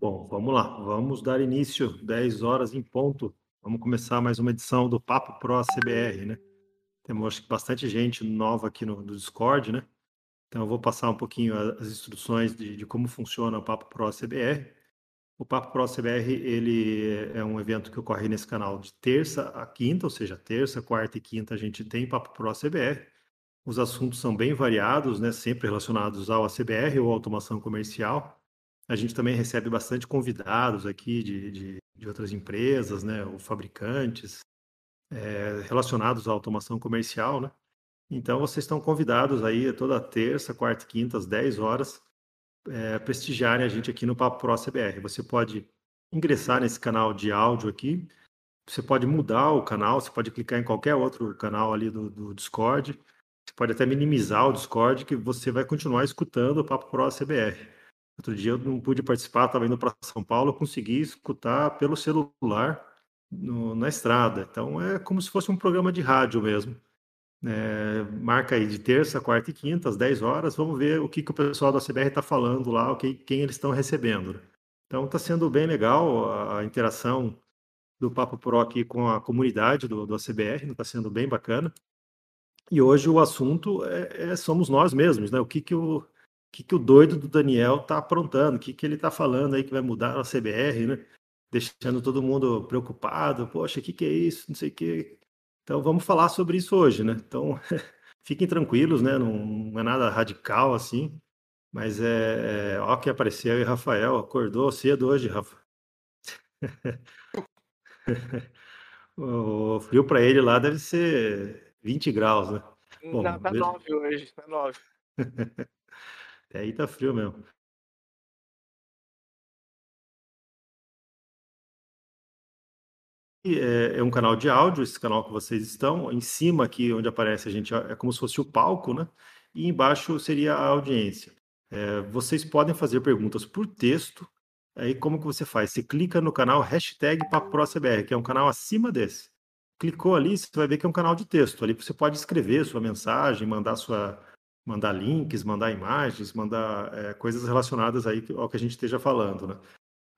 Bom, vamos lá, vamos dar início, 10 horas em ponto. Vamos começar mais uma edição do Papo Pro CBR, né? Temos acho que bastante gente nova aqui no Discord, né? Então eu vou passar um pouquinho as instruções de como funciona o Papo Pro CBR. O Papo Pro CBR, ele é um evento que ocorre nesse canal de terça a quinta, ou seja, terça, quarta e quinta a gente tem Papo Pro CBR. Os assuntos são bem variados, né? Sempre relacionados ao ACBR ou automação comercial. A gente também recebe bastante convidados aqui de outras empresas, né? Ou fabricantes, relacionados à automação comercial, né? Então vocês estão convidados aí toda terça, quarta e quinta, às 10 horas, prestigiarem a gente aqui no Papo Pro ACBR. Você pode ingressar nesse canal de áudio aqui, você pode mudar o canal, você pode clicar em qualquer outro canal ali do Discord. Você pode até minimizar o Discord, que você vai continuar escutando o Papo Pro CBR. Outro dia eu não pude participar, estava indo para São Paulo, eu consegui escutar pelo celular na estrada. Então é como se fosse um programa de rádio mesmo. Marca aí de terça, quarta e quinta, às 10 horas. Vamos ver o que o pessoal da CBR está falando lá, quem eles estão recebendo. Então está sendo bem legal a interação do Papo Pro aqui com a comunidade do ACBR, está sendo bem bacana. E hoje o assunto somos nós mesmos, né? O que que o doido do Daniel está aprontando, o que ele está falando aí que vai mudar a CBR, né? Deixando todo mundo preocupado, poxa, o que é isso, não sei o quê. Então vamos falar sobre isso hoje, né? Então fiquem tranquilos, né? Não é nada radical assim, mas ó que apareceu aí, Rafael, acordou cedo hoje, Rafa. O frio para ele lá deve ser 20 graus, né? Não, Bom, tá 9 hoje, tá 9. aí tá frio mesmo. E é um canal de áudio, esse canal que vocês estão. Em cima aqui, onde aparece a gente, é como se fosse o palco, né? E embaixo seria a audiência. Vocês podem fazer perguntas por texto. Aí como que você faz? Você clica no canal hashtag PapoProCBR, que é um canal acima desse. Clicou ali, você vai ver que é um canal de texto. Ali você pode escrever sua mensagem, mandar links, mandar imagens, mandar coisas relacionadas aí ao que a gente esteja falando, né?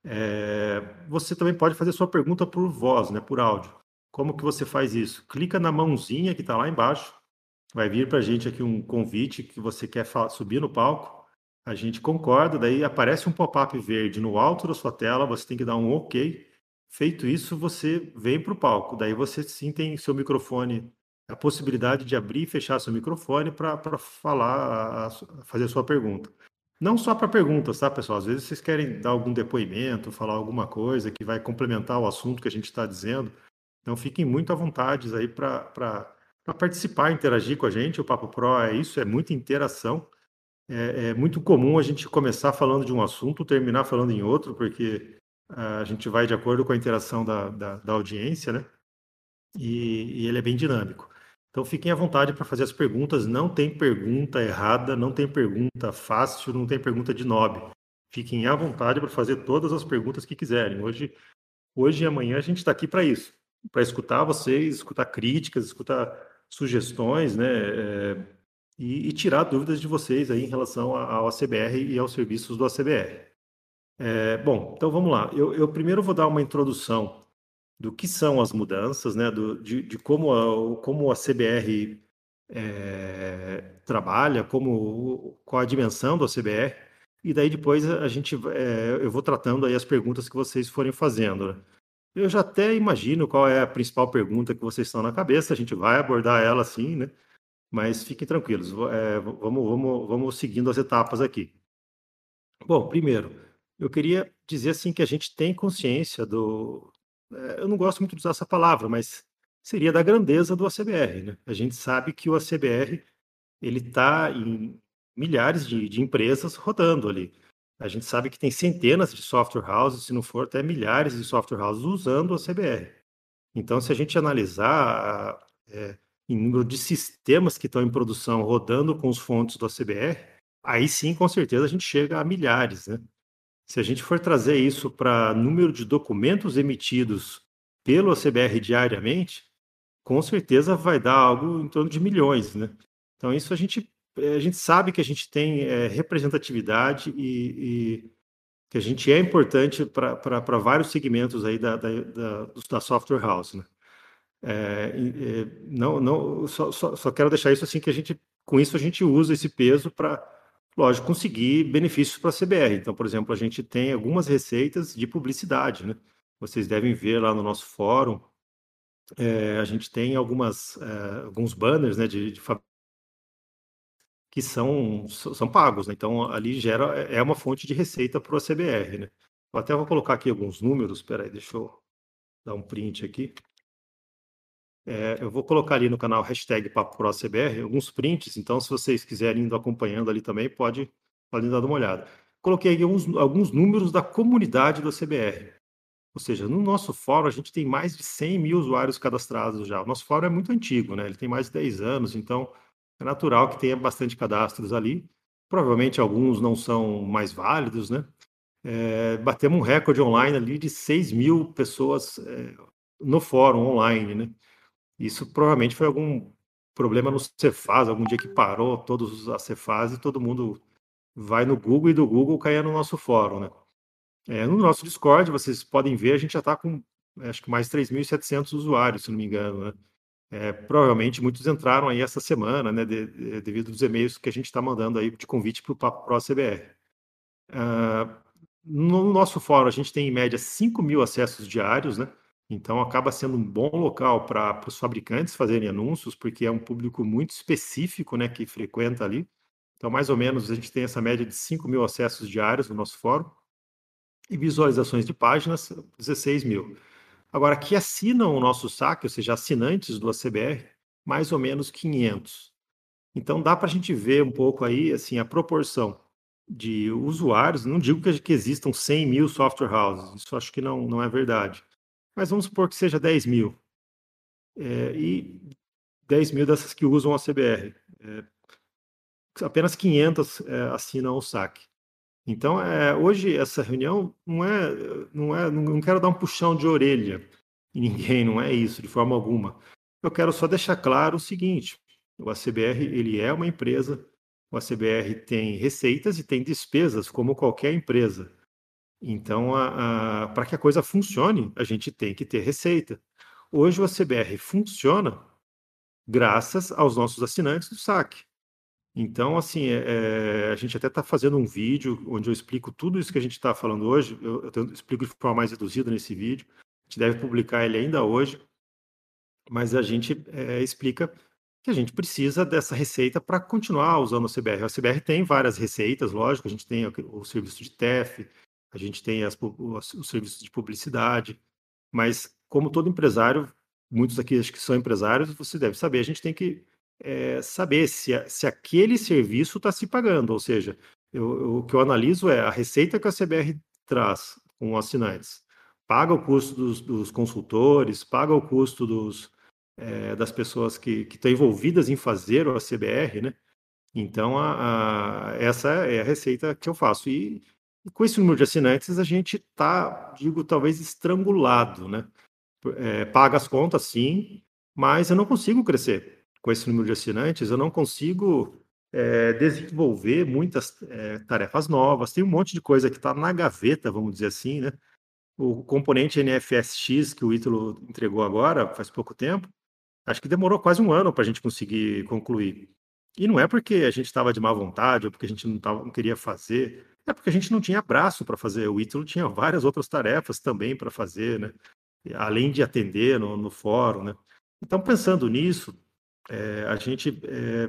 Você também pode fazer sua pergunta por voz, né, por áudio. Como que você faz isso? Clica na mãozinha que está lá embaixo, vai vir para a gente aqui um convite que você quer subir no palco. A gente concorda, daí aparece um pop-up verde no alto da sua tela, você tem que dar um OK. Feito isso, você vem para o palco. Daí você sim tem seu microfone, a possibilidade de abrir e fechar seu microfone para falar, fazer a sua pergunta. Não só para perguntas, tá, pessoal? Às vezes vocês querem dar algum depoimento, falar alguma coisa que vai complementar o assunto que a gente está dizendo. Então fiquem muito à vontade aí para participar, interagir com a gente. O Papo Pro é isso, é muita interação. É muito comum a gente começar falando de um assunto, terminar falando em outro, porque a gente vai de acordo com a interação da audiência, né? E ele é bem dinâmico. Então fiquem à vontade para fazer as perguntas. Não tem pergunta errada, não tem pergunta fácil, não tem pergunta de nobre. Fiquem à vontade para fazer todas as perguntas que quiserem. Hoje e amanhã a gente está aqui para isso, para escutar vocês, escutar críticas, escutar sugestões, né? E tirar dúvidas de vocês aí em relação ao ACBR e aos serviços do ACBR. Bom, então vamos lá. Eu primeiro vou dar uma introdução do que são as mudanças, né? De como a CBR trabalha, qual a dimensão do ACBR, e daí depois eu vou tratando aí as perguntas que vocês forem fazendo, né? Eu já até imagino qual é a principal pergunta que vocês estão na cabeça, a gente vai abordar ela assim, né? Mas fiquem tranquilos, vamos seguindo as etapas aqui. Bom, primeiro, eu queria dizer assim que a gente tem consciência eu não gosto muito de usar essa palavra, mas seria da grandeza do ACBR, né? A gente sabe que o ACBR ele está em milhares de empresas rodando ali. A gente sabe que tem centenas de software houses, se não for até milhares de software houses usando o ACBR. Então, se a gente analisar em número de sistemas que estão em produção rodando com os fontes do ACBR, aí sim, com certeza, a gente chega a milhares, né? Se a gente for trazer isso para número de documentos emitidos pelo ACBR diariamente, com certeza vai dar algo em torno de milhões, né? Então, isso a gente sabe que a gente tem representatividade que a gente é importante para vários segmentos aí da software house, né? Só quero deixar isso assim que com isso a gente usa esse peso para, lógico, conseguir benefícios para a CBR. Então, por exemplo, a gente tem algumas receitas de publicidade, né? Vocês devem ver lá no nosso fórum. A gente tem alguns banners, né, que são pagos, né? Então ali é uma fonte de receita para o CBR, né? Eu até vou colocar aqui alguns números. Espera aí, deixa eu dar um print aqui. Eu vou colocar ali no canal hashtag PapoProCBR alguns prints, então se vocês quiserem indo acompanhando ali também, podem dar uma olhada. Coloquei aqui alguns números da comunidade do CBR. Ou seja, no nosso fórum a gente tem mais de 100 mil usuários cadastrados já. O nosso fórum é muito antigo, né? Ele tem mais de 10 anos, então é natural que tenha bastante cadastros ali. Provavelmente alguns não são mais válidos, né? Batemos um recorde online ali de 6 mil pessoas no fórum online, né? Isso provavelmente foi algum problema no Cefaz, algum dia que parou todos as Cefaz e todo mundo vai no Google e do Google caia no nosso fórum, né? No nosso Discord, vocês podem ver, a gente já está com acho que mais 3.700 usuários, se não me engano, né? Provavelmente muitos entraram aí essa semana, né? Devido aos e-mails que a gente está mandando aí de convite para o Papo Pro CBR. No nosso fórum, a gente tem em média 5 mil acessos diários, né? Então acaba sendo um bom local para os fabricantes fazerem anúncios, porque é um público muito específico, né, que frequenta ali. Então, mais ou menos, a gente tem essa média de 5 mil acessos diários no nosso fórum e visualizações de páginas, 16 mil. Agora, que assinam o nosso saque, ou seja, assinantes do ACBR, mais ou menos 500. Então, dá para a gente ver um pouco aí, assim, a proporção de usuários. Não digo que existam 100 mil software houses, isso acho que não é verdade. Mas vamos supor que seja 10 mil. E 10 mil dessas que usam a CBR. Apenas 500 assinam o saque. Então, hoje essa reunião não quero dar um puxão de orelha em ninguém, não é isso, de forma alguma. Eu quero só deixar claro o seguinte: o ACBR ele é uma empresa, o ACBR tem receitas e tem despesas, como qualquer empresa. Então, para que a coisa funcione, a gente tem que ter receita. Hoje o ACBR funciona graças aos nossos assinantes do saque. Então, assim, a gente até está fazendo um vídeo onde eu explico tudo isso que a gente está falando hoje. Eu explico de forma mais reduzida nesse vídeo. A gente deve publicar ele ainda hoje, mas a gente explica que a gente precisa dessa receita para continuar usando o CBR. A CBR tem várias receitas, lógico. A gente tem o serviço de TEF, a gente tem os serviços de publicidade, mas como todo empresário, muitos aqui acho que são empresários, você deve saber, a gente tem que saber se aquele serviço está se pagando, ou seja, o que eu analiso é a receita que a CBR traz com assinantes. Paga o custo dos consultores, paga o custo das pessoas que estão envolvidas em fazer o ACBR, né? Então, essa é a receita que eu faço. E com esse número de assinantes, a gente está, digo, talvez estrangulado, né? Paga as contas, sim, mas eu não consigo crescer com esse número de assinantes, eu não consigo desenvolver muitas tarefas novas, tem um monte de coisa que está na gaveta, vamos dizer assim, né? O componente NFSX que o Ítalo entregou agora, faz pouco tempo, acho que demorou quase um ano para a gente conseguir concluir. E não é porque a gente estava de má vontade ou porque a gente não queria fazer, é porque a gente não tinha braço para fazer. O Ítalo tinha várias outras tarefas também para fazer, né? Além de atender no fórum, né? Então, pensando nisso, a gente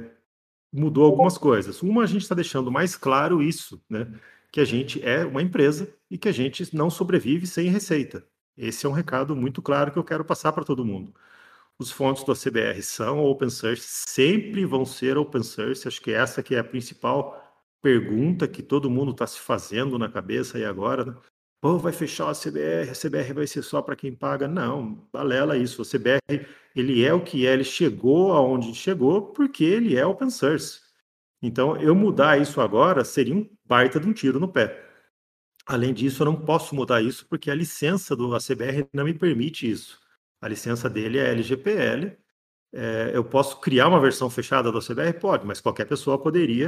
mudou algumas coisas. Uma, a gente está deixando mais claro isso, né? Que a gente é uma empresa e que a gente não sobrevive sem receita. Esse é um recado muito claro que eu quero passar para todo mundo. Os fontes do ACBR são open source, sempre vão ser open source. Acho que essa que é a principal pergunta que todo mundo está se fazendo na cabeça aí agora, né? Pô, vai fechar o ACBR, a CBR vai ser só para quem paga. Não, balela isso. O ACBR, ele é o que é, ele chegou aonde chegou porque ele é open source. Então, eu mudar isso agora seria um baita de um tiro no pé. Além disso, eu não posso mudar isso porque a licença do ACBR não me permite isso. A licença dele é LGPL. Eu posso criar uma versão fechada do ACBR? Pode, mas qualquer pessoa poderia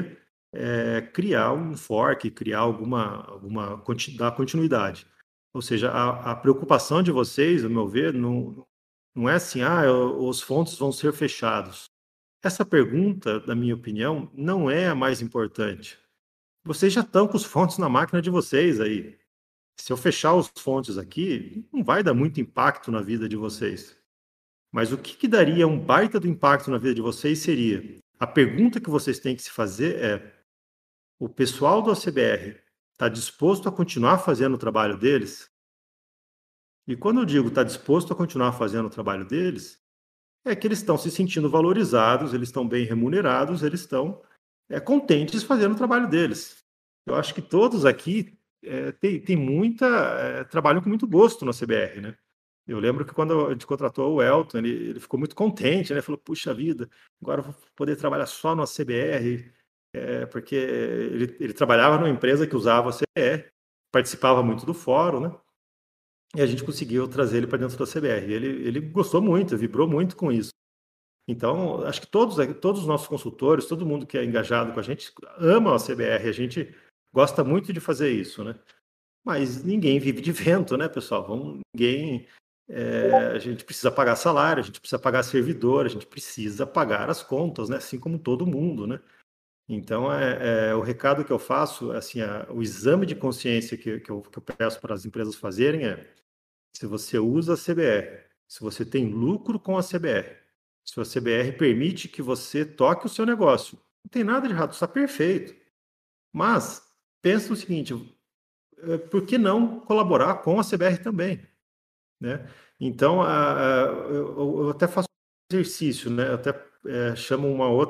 criar um fork, criar dar continuidade. Ou seja, a preocupação de vocês, ao meu ver, não é assim, os fontes vão ser fechados. Essa pergunta, na minha opinião, não é a mais importante. Vocês já estão com os fontes na máquina de vocês aí. Se eu fechar os fontes aqui, não vai dar muito impacto na vida de vocês. Mas o que daria um baita do impacto na vida de vocês seria: a pergunta que vocês têm que se fazer é: o pessoal do ACBR está disposto a continuar fazendo o trabalho deles? E quando eu digo está disposto a continuar fazendo o trabalho deles, é que eles estão se sentindo valorizados, eles estão bem remunerados, eles estão contentes fazendo o trabalho deles. Eu acho que todos aqui tem trabalham com muito gosto no CBR, né? Eu lembro que quando a gente contratou o Elton, ele ficou muito contente, né? Falou, puxa vida, agora eu vou poder trabalhar só no CBR, porque ele trabalhava numa empresa que usava o CBR, participava muito do fórum, né? E a gente conseguiu trazer ele para dentro da CBR. Ele gostou muito, vibrou muito com isso. Então, acho que todos os nossos consultores, todo mundo que é engajado com a gente, ama a CBR. A gente gosta muito de fazer isso, né? Mas ninguém vive de vento, né, pessoal? A gente precisa pagar salário, a gente precisa pagar servidor, a gente precisa pagar as contas, né? Assim como todo mundo, né? Então, o recado que eu faço, assim, o exame de consciência que eu peço para as empresas fazerem é: se você usa a CBR, se você tem lucro com a CBR, se a CBR permite que você toque o seu negócio, não tem nada de errado, está perfeito. Mas pensa no seguinte: por que não colaborar com a CBR também, né? Então, eu até faço um exercício, né? Eu até chamo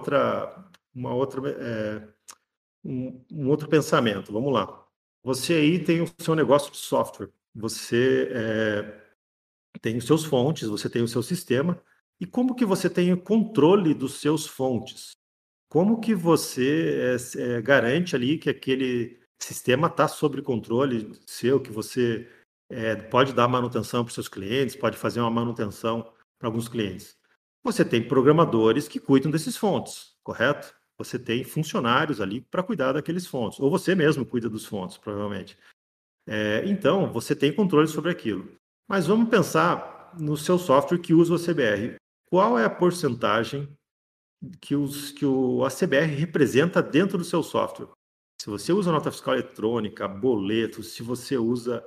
um outro pensamento. Vamos lá. Você aí tem o seu negócio de software, você tem os seus fontes, você tem o seu sistema, e como que você tem o controle dos seus fontes? Como que você garante ali que aquele sistema está sob controle seu, que você pode dar manutenção para os seus clientes, pode fazer uma manutenção para alguns clientes? Você tem programadores que cuidam desses fontes, correto? Você tem funcionários ali para cuidar daqueles fontes, ou você mesmo cuida dos fontes, provavelmente. Então, você tem controle sobre aquilo. Mas vamos pensar no seu software que usa o ACBR. Qual é a porcentagem que o ACBR representa dentro do seu software? Se você usa nota fiscal eletrônica, boletos, se você usa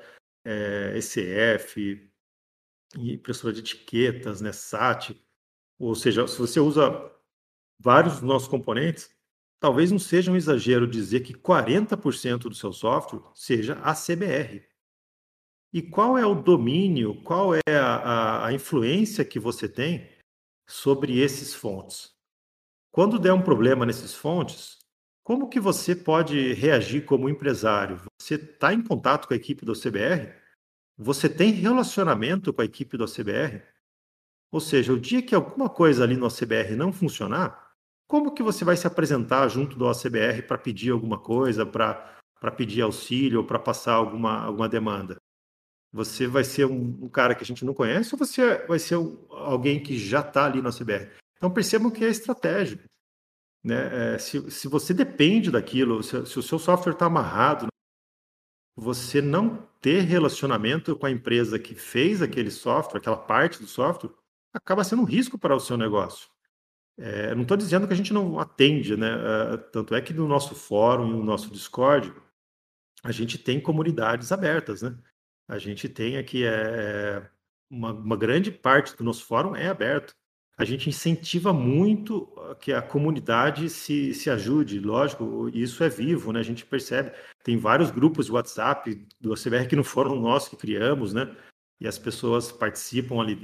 ECF, impressora de etiquetas, né, SAT, ou seja, se você usa vários dos nossos componentes, talvez não seja um exagero dizer que 40% do seu software seja ACBR. E qual é o domínio, qual é a influência que você tem sobre esses fontes? Quando der um problema nesses fontes, como que você pode reagir como empresário? Você está em contato com a equipe do CBR? Você tem relacionamento com a equipe do CBR? Ou seja, o dia que alguma coisa ali no ACBR não funcionar, como que você vai se apresentar junto do ACBR para pedir alguma coisa, para pedir auxílio ou para passar alguma demanda? Você vai ser um cara que a gente não conhece ou você vai ser alguém que já está ali no ACBR? Então percebam que é estratégico, né? Se você depende daquilo, se o seu software está amarrado, você não ter relacionamento com a empresa que fez aquele software, aquela parte do software, acaba sendo um risco para o seu negócio. Não estou dizendo que a gente não atende, né? Tanto é que no nosso fórum e no nosso Discord, a gente tem comunidades abertas, né? A gente tem aqui uma grande parte do nosso fórum é aberto. A gente incentiva muito que a comunidade se ajude, lógico, isso é vivo, né? A gente percebe, tem vários grupos de WhatsApp do ACBR que não foram nós que criamos, né? E as pessoas participam ali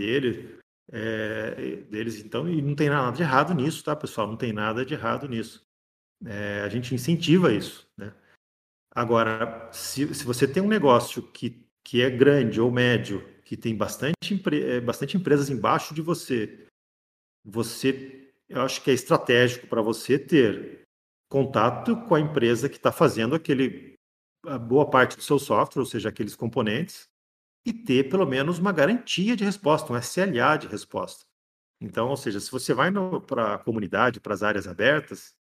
deles, então, e não tem nada de errado nisso, tá, pessoal? Não tem nada de errado nisso. A gente incentiva isso, né? Agora, se você tem um negócio que é grande ou médio, que tem bastante empresas embaixo de você, eu acho que é estratégico para você ter contato com a empresa que está fazendo a boa parte do seu software, ou seja, aqueles componentes, e ter pelo menos uma garantia de resposta, um SLA de resposta. Então, ou seja, se você vai para a comunidade, para as áreas abertas,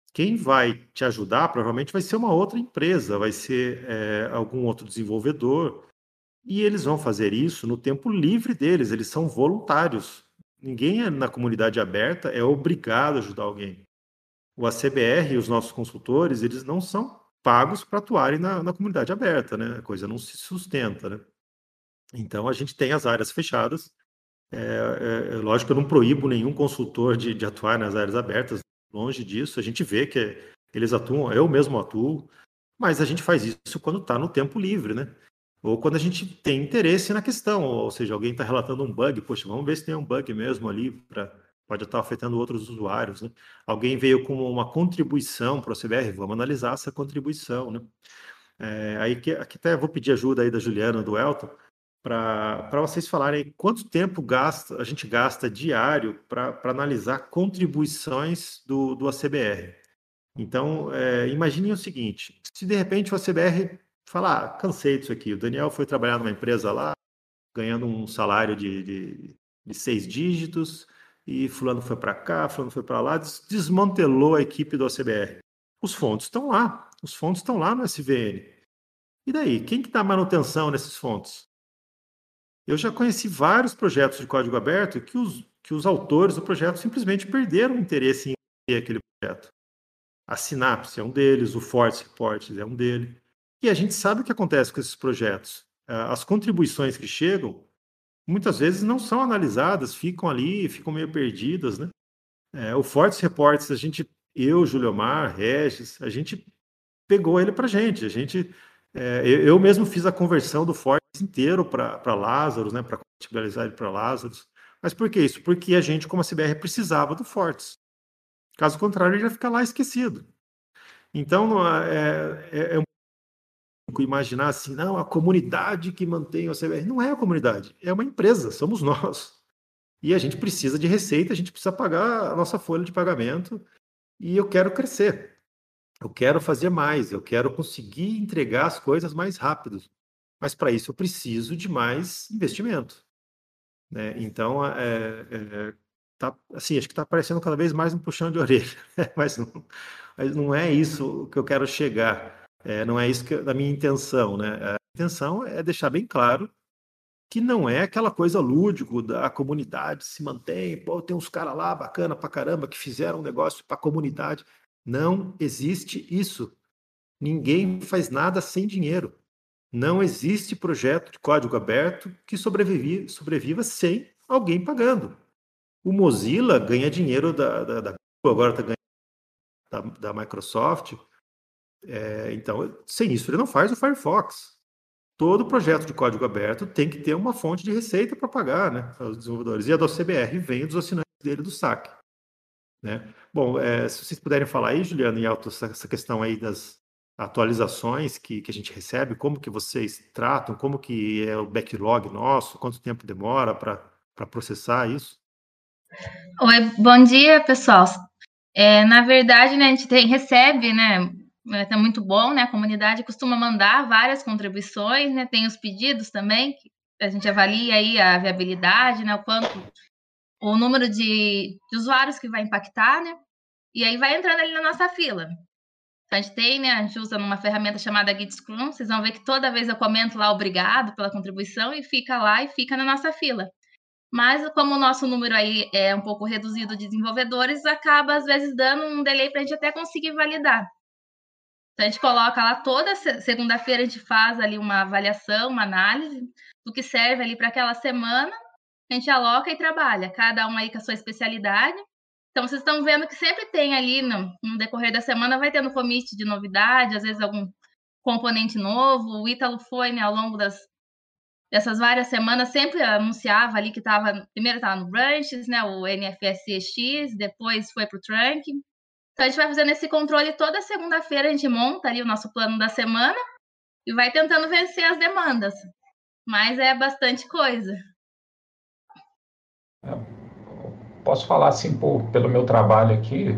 Quem vai te ajudar provavelmente vai ser uma outra empresa, vai ser algum outro desenvolvedor, e eles vão fazer isso no tempo livre deles, eles são voluntários. Ninguém na comunidade aberta é obrigado a ajudar alguém. O ACBR e os nossos consultores, eles não são pagos para atuarem na comunidade aberta, né? A coisa não se sustenta, né? Então, a gente tem as áreas fechadas. Lógico que eu não proíbo nenhum consultor de atuar nas áreas abertas, longe disso. A gente vê que eles atuam, eu mesmo atuo, mas a gente faz isso quando está no tempo livre, né? Ou quando a gente tem interesse na questão, ou seja, alguém está relatando um bug, poxa, vamos ver se tem um bug mesmo ali, pode estar afetando outros usuários, né? Alguém veio com uma contribuição para o CBR, vamos analisar essa contribuição, né? Aqui até vou pedir ajuda aí da Juliana, do Elton, para vocês falarem quanto tempo a gente gasta diário para analisar contribuições do ACBR. Então, imaginem o seguinte, se de repente o ACBR falar, cansei disso aqui, o Daniel foi trabalhar numa empresa lá, ganhando um salário de 6 dígitos, e fulano foi para cá, fulano foi para lá, desmantelou a equipe do ACBR. Os fontes estão lá no SVN. E daí, quem que dá manutenção nesses fontes? Eu já conheci vários projetos de código aberto que os autores do projeto simplesmente perderam o interesse em ter aquele projeto. A Synapse é um deles, o Force Reports é um deles. E a gente sabe o que acontece com esses projetos. As contribuições que chegam, muitas vezes não são analisadas, ficam ali, ficam meio perdidas, né? O Force Reports, eu, Juliomar, Regis, a gente pegou ele para a gente. Eu mesmo fiz a conversão do Force inteiro para Lazarus, né? Para compatibilizar ele para Lazarus. Mas por que isso? Porque a gente, como a CBR, precisava do Force. Caso contrário, ele ia ficar lá esquecido. Então, é um pouco imaginar assim, não, a comunidade que mantém o CBR. Não é a comunidade, é uma empresa, somos nós. E a gente precisa de receita, a gente precisa pagar a nossa folha de pagamento, e eu quero crescer. Eu quero fazer mais, eu quero conseguir entregar as coisas mais rápido. Mas para isso eu preciso de mais investimento, né? Então, assim, acho que está aparecendo cada vez mais um puxão de orelha, mas não é isso que eu quero chegar. Não é isso a minha intenção, né? A intenção é deixar bem claro que não é aquela coisa lúdico da comunidade se mantém, pô, tem uns caras lá bacana pra caramba que fizeram um negócio para a comunidade. Não existe isso. Ninguém faz nada sem dinheiro. Não existe projeto de código aberto que sobreviva sem alguém pagando. O Mozilla ganha dinheiro da Google, agora está ganhando da Microsoft. Então, sem isso, ele não faz o Firefox. Todo projeto de código aberto tem que ter uma fonte de receita para pagar, né, aos desenvolvedores. E a da CBR vem dos assinantes dele do SAC. Né? Bom, se vocês puderem falar aí, Juliano e Alto, essa questão aí das atualizações que a gente recebe, como que vocês tratam, como que é o backlog nosso, quanto tempo demora para processar isso? Oi, bom dia, pessoal. Na verdade, né, a gente recebe, né, tá muito bom, né, a comunidade costuma mandar várias contribuições, né, tem os pedidos também, que a gente avalia aí a viabilidade, né, o número de usuários que vai impactar, né, e aí vai entrando ali na nossa fila. Então, a gente tem, né, a gente usa uma ferramenta chamada Git Scrum, vocês vão ver que toda vez eu comento lá obrigado pela contribuição e fica lá e fica na nossa fila. Mas como o nosso número aí é um pouco reduzido de desenvolvedores, acaba às vezes dando um delay para a gente até conseguir validar. Então, a gente coloca lá toda segunda-feira, a gente faz ali uma avaliação, uma análise do que serve ali para aquela semana, a gente aloca e trabalha, cada um aí com a sua especialidade. Então, vocês estão vendo que sempre tem ali, no decorrer da semana, vai tendo commit de novidade, às vezes algum componente novo. O Ítalo foi, né, ao longo dessas várias semanas, sempre anunciava ali que primeiro estava no Branches, né, o NFSX, depois foi para o Trunk. Então, a gente vai fazendo esse controle toda segunda-feira, a gente monta ali o nosso plano da semana e vai tentando vencer as demandas. Mas é bastante coisa. Posso falar assim, pelo meu trabalho aqui,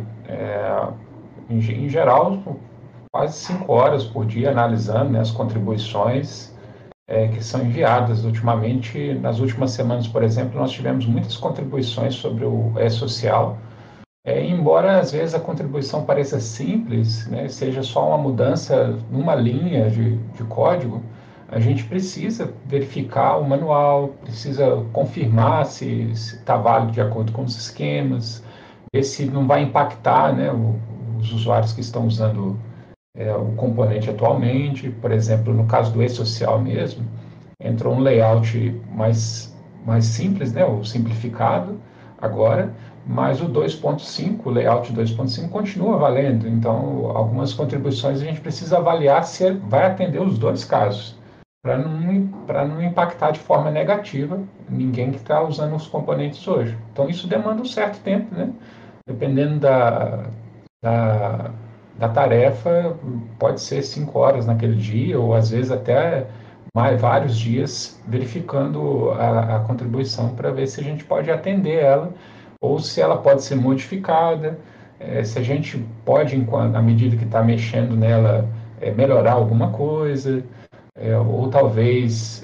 em geral, quase 5 horas por dia analisando, né, as contribuições que são enviadas. Ultimamente, nas últimas semanas, por exemplo, nós tivemos muitas contribuições sobre o E-Social, Embora às vezes a contribuição pareça simples, né, seja só uma mudança numa linha de código, a gente precisa verificar o manual, precisa confirmar se está válido de acordo com os esquemas, ver se não vai impactar, né, os usuários que estão usando o componente atualmente. Por exemplo, no caso do e-social mesmo, entrou um layout mais simples, né, ou simplificado agora, mas o 2.5, o layout 2.5 continua valendo. Então, algumas contribuições a gente precisa avaliar se vai atender os dois casos, para não impactar de forma negativa ninguém que está usando os componentes hoje. Então, isso demanda um certo tempo, né? Dependendo da, da tarefa, pode ser 5 horas naquele dia, ou às vezes até vários dias, verificando a contribuição para ver se a gente pode atender ela, ou se ela pode ser modificada, se a gente pode, à medida que está mexendo nela, melhorar alguma coisa, ou talvez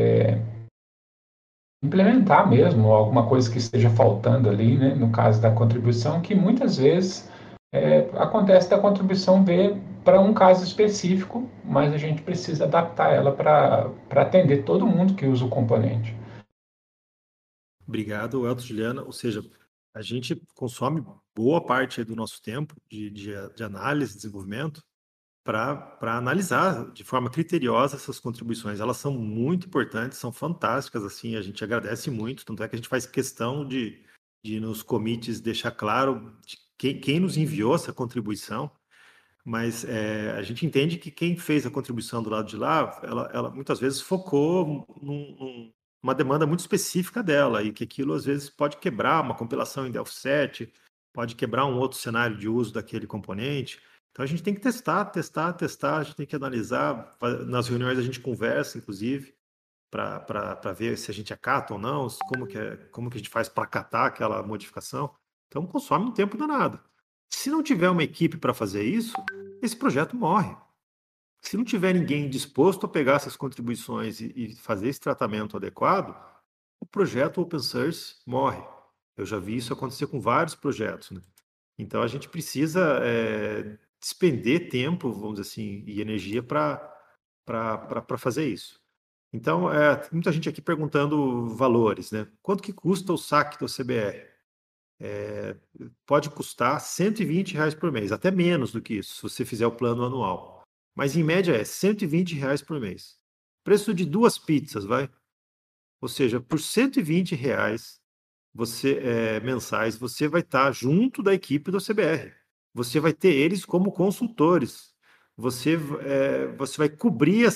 implementar mesmo alguma coisa que esteja faltando ali, né, no caso da contribuição, que muitas vezes acontece da contribuição vir para um caso específico, mas a gente precisa adaptar ela para atender todo mundo que usa o componente. Obrigado, Elton, Juliana. Ou seja, a gente consome boa parte do nosso tempo de análise, desenvolvimento, para analisar de forma criteriosa essas contribuições. Elas são muito importantes, são fantásticas, assim, a gente agradece muito, tanto é que a gente faz questão de nos commits deixar claro quem nos enviou essa contribuição, mas a gente entende que quem fez a contribuição do lado de lá, ela muitas vezes focou numa demanda muito específica dela, e que aquilo às vezes pode quebrar uma compilação em Delphi 7, pode quebrar um outro cenário de uso daquele componente. Então a gente tem que testar, a gente tem que analisar. Nas reuniões a gente conversa, inclusive, para ver se a gente acata ou não, como que a gente faz para acatar aquela modificação. Então consome um tempo danado. Se não tiver uma equipe para fazer isso, esse projeto morre. Se não tiver ninguém disposto a pegar essas contribuições e fazer esse tratamento adequado, o projeto open source morre. Eu já vi isso acontecer com vários projetos, né? Então a gente precisa despender tempo, vamos dizer assim, e energia para fazer isso. Então, muita gente aqui perguntando valores, né? Quanto que custa o saque do CBR? Pode custar R$ 120 por mês, até menos do que isso, se você fizer o plano anual. Mas em média é R$ 120 por mês. Preço de 2 pizzas, vai? Ou seja, por R$ 120 mensais, você vai estar junto da equipe do CBR. Você vai ter eles como consultores. Você vai cobrir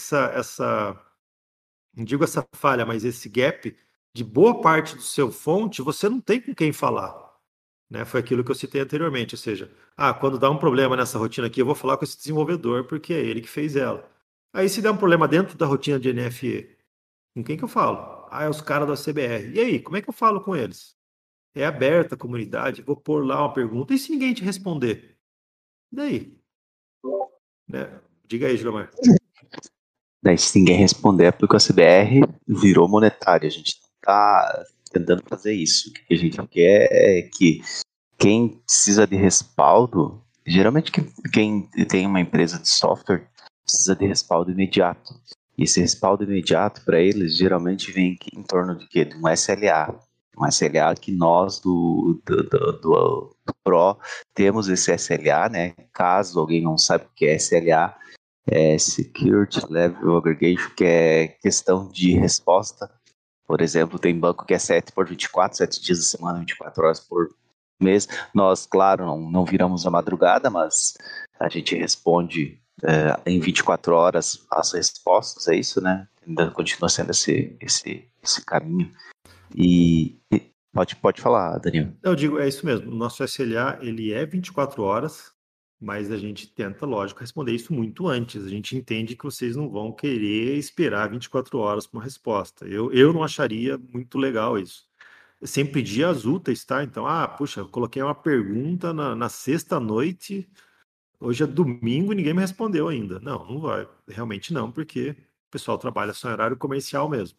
não digo essa falha, mas esse gap de boa parte do seu fonte, você não tem com quem falar. Né? Foi aquilo que eu citei anteriormente, ou seja, quando dá um problema nessa rotina aqui, eu vou falar com esse desenvolvedor, porque é ele que fez ela. Aí se der um problema dentro da rotina de NFE, com quem que eu falo? É os caras da CBR. E aí, como é que eu falo com eles? É aberta a comunidade, vou pôr lá uma pergunta, e se ninguém te responder? E daí? Né? Diga aí, Gilmar. Daí, se ninguém responder, é porque a CBR virou monetária. A gente não está tentando fazer isso. O que a gente quer é que quem precisa de respaldo, geralmente quem tem uma empresa de software precisa de respaldo imediato. E esse respaldo imediato para eles geralmente vem em torno de quê? De um SLA. Um SLA que nós do Pro temos esse SLA, né? Caso alguém não saiba o que é SLA, Security Level Aggregation, que é questão de resposta. Por exemplo, tem banco que é 7 por 24, 7 dias da semana, 24 horas por mês. Nós, claro, não viramos a madrugada, mas a gente responde em 24 horas as respostas, é isso, né? Ainda continua sendo esse caminho. E pode falar, Daniel. Eu digo, é isso mesmo. O nosso SLA, ele é 24 horas, mas a gente tenta, lógico, responder isso muito antes. A gente entende que vocês não vão querer esperar 24 horas para uma resposta. Eu não acharia muito legal isso. Sempre dias úteis, tá? Então, puxa, eu coloquei uma pergunta na sexta-noite, hoje é domingo e ninguém me respondeu ainda. Não vai. Realmente não, porque o pessoal trabalha só em horário comercial mesmo.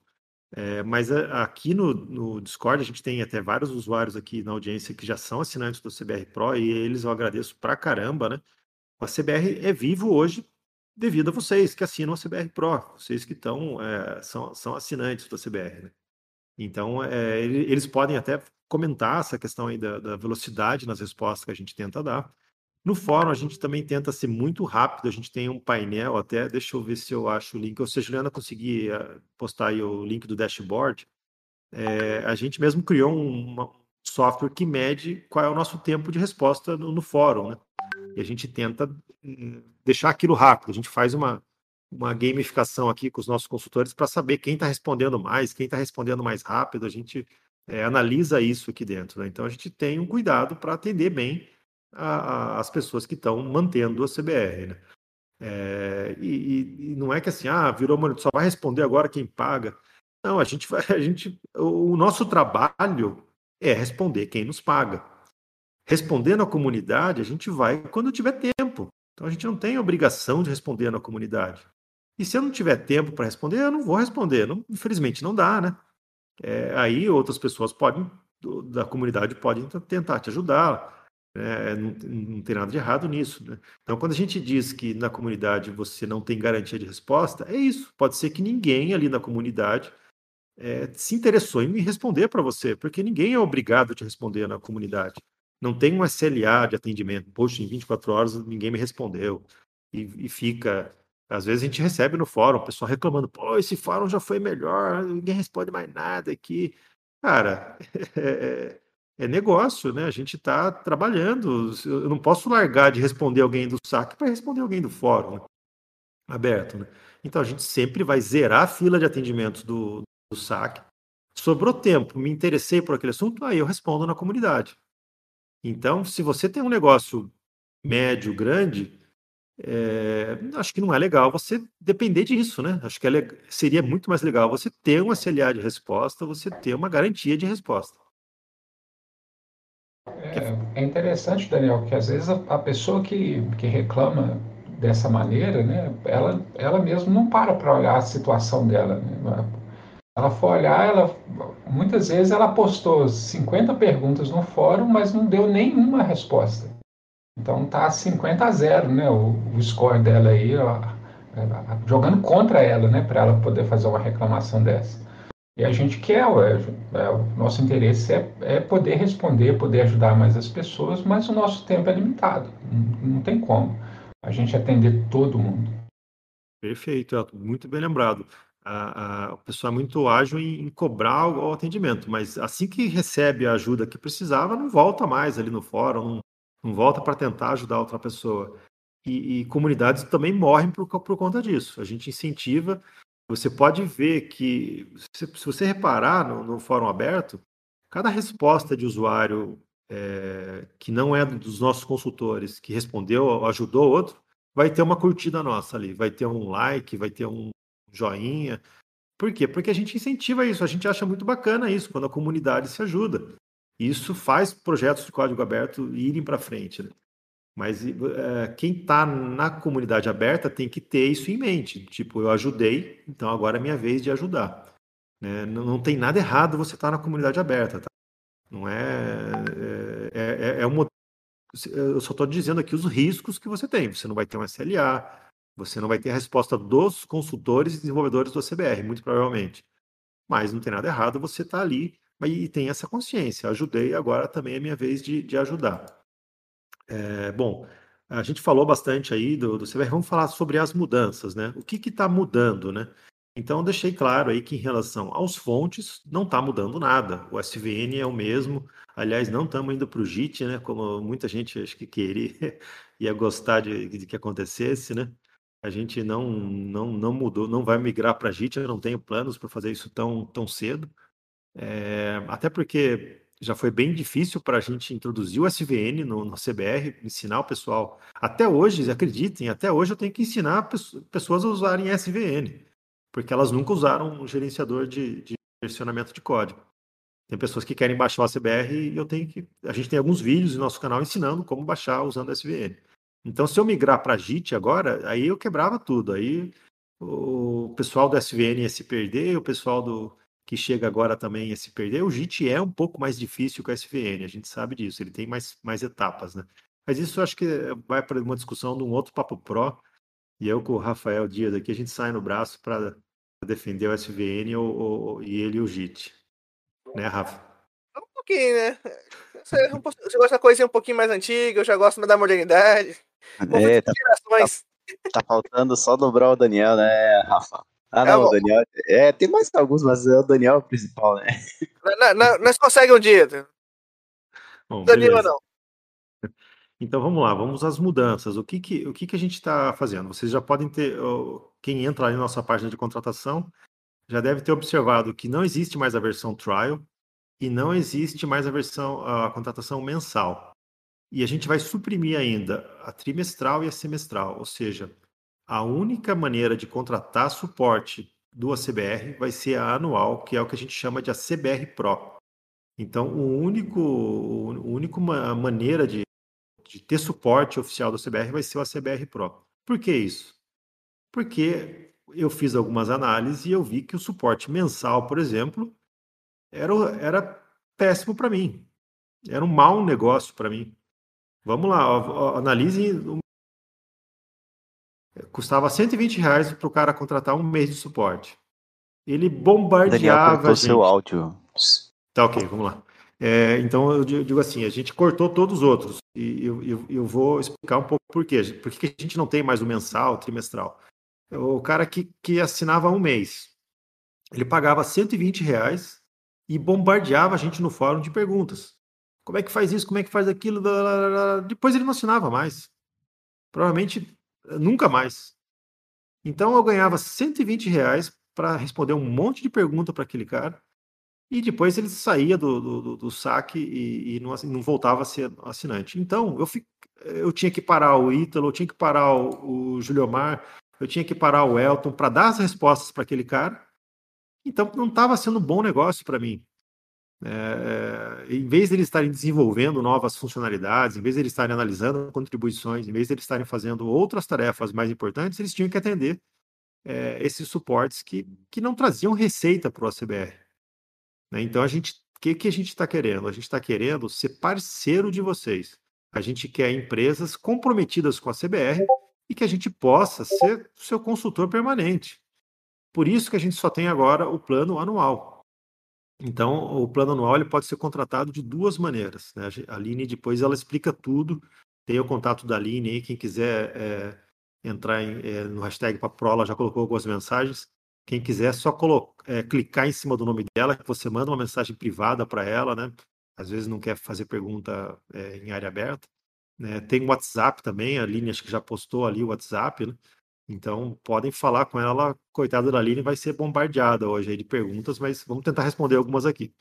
Mas aqui no Discord a gente tem até vários usuários aqui na audiência que já são assinantes do CBR Pro e eles eu agradeço pra caramba, né? A CBR é vivo hoje devido a vocês que assinam a CBR Pro, vocês que são assinantes da CBR, né? Então, eles podem até comentar essa questão aí da velocidade nas respostas que a gente tenta dar. No fórum, a gente também tenta ser muito rápido, a gente tem um painel até, deixa eu ver se eu acho o link, ou se a Juliana conseguir postar aí o link do dashboard, a gente mesmo criou um software que mede qual é o nosso tempo de resposta no fórum, né? E a gente tenta deixar aquilo rápido, a gente faz uma gamificação aqui com os nossos consultores para saber quem está respondendo mais, quem está respondendo mais rápido, a gente analisa isso aqui dentro, né? Então a gente tem um cuidado para atender bem as pessoas que estão mantendo a CBR, né? E não é que assim, virou monitor, só vai responder agora quem paga. Não, o nosso trabalho é responder quem nos paga. Respondendo à comunidade, a gente vai quando tiver tempo. Então a gente não tem obrigação de responder na comunidade. E se eu não tiver tempo para responder, eu não vou responder. Infelizmente não dá, né? Aí outras pessoas da comunidade podem tentar te ajudar. Não tem nada de errado nisso, né? Então, quando a gente diz que na comunidade você não tem garantia de resposta, é isso. Pode ser que ninguém ali na comunidade se interessou em me responder para você, porque ninguém é obrigado a te responder na comunidade. Não tem um SLA de atendimento. Poxa, em 24 horas ninguém me respondeu. E fica. Às vezes a gente recebe no fórum o pessoal reclamando: pô, esse fórum já foi melhor, ninguém responde mais nada aqui. Cara, é negócio, né? A gente está trabalhando. Eu não posso largar de responder alguém do saque para responder alguém do fórum, né? Aberto, né? Então a gente sempre vai zerar a fila de atendimentos do saque. Sobrou tempo, me interessei por aquele assunto, aí eu respondo na comunidade. Então, se você tem um negócio médio, grande, acho que não é legal você depender disso, né? Acho que seria muito mais legal você ter um SLA de resposta, você ter uma garantia de resposta. É interessante, Daniel, que às vezes a pessoa que reclama dessa maneira, né, ela mesmo não para olhar a situação dela, né? Ela for olhar, muitas vezes ela postou 50 perguntas no fórum, mas não deu nenhuma resposta. Então tá 50-0, né, o score dela aí, ó, jogando contra ela, né, para ela poder fazer uma reclamação dessa. E a gente quer, o nosso interesse é poder responder, poder ajudar mais as pessoas, mas o nosso tempo é limitado, não tem como a gente atender todo mundo. Perfeito, Elton, muito bem lembrado. O pessoal é muito ágil em cobrar o atendimento, mas assim que recebe a ajuda que precisava, não volta mais ali no fórum, não volta para tentar ajudar outra pessoa. E comunidades também morrem por conta disso. A gente incentiva. Você pode ver que, se você reparar no fórum aberto, cada resposta de usuário que não é dos nossos consultores, que respondeu, ajudou outro, vai ter uma curtida nossa ali, vai ter um like, vai ter um joinha. Por quê? Porque a gente incentiva isso, a gente acha muito bacana isso, quando a comunidade se ajuda. Isso faz projetos de código aberto irem para frente, né? Mas quem está na comunidade aberta tem que ter isso em mente. Tipo, eu ajudei, então agora é minha vez de ajudar, né? Não tem nada errado você estar na comunidade aberta, tá? Não eu só estou dizendo aqui os riscos que você tem. Você não vai ter um SLA, você não vai ter a resposta dos consultores e desenvolvedores do CBR, muito provavelmente. Mas não tem nada errado você estar ali e tem essa consciência. Ajudei, agora também é minha vez de ajudar. Bom, a gente falou bastante aí do CBR, vamos falar sobre as mudanças, né? O que está mudando, né? Então, eu deixei claro aí que em relação aos fontes, não está mudando nada. O SVN é o mesmo. Aliás, não estamos indo para o JIT, né? Como muita gente acho que queria, ia gostar de que acontecesse, né? A gente não mudou, não vai migrar para JIT, eu não tenho planos para fazer isso tão cedo. Até porque já foi bem difícil para a gente introduzir o SVN no CBR, ensinar o pessoal. Até hoje, acreditem, até hoje eu tenho que ensinar pessoas a usarem SVN, porque elas nunca usaram um gerenciador de versionamento de código. Tem pessoas que querem baixar o CBR e a gente tem alguns vídeos no nosso canal ensinando como baixar usando SVN. Então, se eu migrar para JIT agora, aí eu quebrava tudo. Aí o pessoal do SVN ia se perder, o pessoal que chega agora também a se perder. O JIT é um pouco mais difícil que o SVN, a gente sabe disso, ele tem mais etapas, né? Mas isso eu acho que vai para uma discussão de um outro Papo Pro, e eu com o Rafael Dias aqui, a gente sai no braço para defender o SVN e ele o JIT. Né, Rafa? Um pouquinho, né? Você gosta da coisinha um pouquinho mais antiga, eu já gosto da modernidade. Conflito de gerações. Tá faltando só dobrar o Daniel, né, Rafa? Ah, É não, o bom. Daniel. Tem mais alguns, mas o Daniel é o principal, né? Nós conseguimos um dia. Bom, Danilo, beleza. não. Então vamos lá, vamos às mudanças. O que a gente está fazendo? Vocês já podem ter, quem entra aí na nossa página de contratação, já deve ter observado que não existe mais a versão trial e não existe mais a contratação mensal. E a gente vai suprimir ainda a trimestral e a semestral, ou seja, a única maneira de contratar suporte do ACBR vai ser a anual, que é o que a gente chama de ACBR Pro. Então, a única maneira de ter suporte oficial do ACBR vai ser o ACBR Pro. Por que isso? Porque eu fiz algumas análises e eu vi que o suporte mensal, por exemplo, era péssimo para mim. Era um mau negócio para mim. Vamos lá, analise. Custava R$ 120 para o cara contratar um mês de suporte. Ele Daniel bombardeava cortou a seu gente. áudio. Tá, ok, vamos lá. Então eu digo assim, a gente cortou todos os outros. E eu vou explicar um pouco por quê. Por que a gente não tem mais o mensal, o trimestral? O cara que assinava um mês, ele pagava R$ 120 e bombardeava a gente no fórum de perguntas. Como é que faz isso? Como é que faz aquilo? Depois ele não assinava mais. Provavelmente nunca mais. Então eu ganhava R$ 120 para responder um monte de pergunta para aquele cara. E depois ele saía do saque e não voltava a ser assinante. Então, eu tinha que parar o Ítalo, eu tinha que parar o Juliomar, eu tinha que parar o Elton para dar as respostas para aquele cara. Então, não estava sendo um bom negócio para mim. Em vez de eles estarem desenvolvendo novas funcionalidades, em vez de eles estarem analisando contribuições, em vez de eles estarem fazendo outras tarefas mais importantes, eles tinham que atender esses suportes que não traziam receita para o ACBR. Né? Então, o que a gente está querendo? A gente está querendo ser parceiro de vocês. A gente quer empresas comprometidas com a CBR e que a gente possa ser seu consultor permanente. Por isso que a gente só tem agora o plano anual. Então, o plano anual ele pode ser contratado de duas maneiras. Né? A Aline depois ela explica tudo. Tem o contato da Aline aí, quem quiser entrar no hashtag Papo Pro, ela já colocou algumas mensagens. Quem quiser, é só clicar em cima do nome dela, que você manda uma mensagem privada para ela, né? Às vezes não quer fazer pergunta em área aberta. Né? Tem o WhatsApp também, a Aline acho que já postou ali o WhatsApp, né? Então, podem falar com ela, coitada da Aline vai ser bombardeada hoje aí de perguntas, mas vamos tentar responder algumas aqui.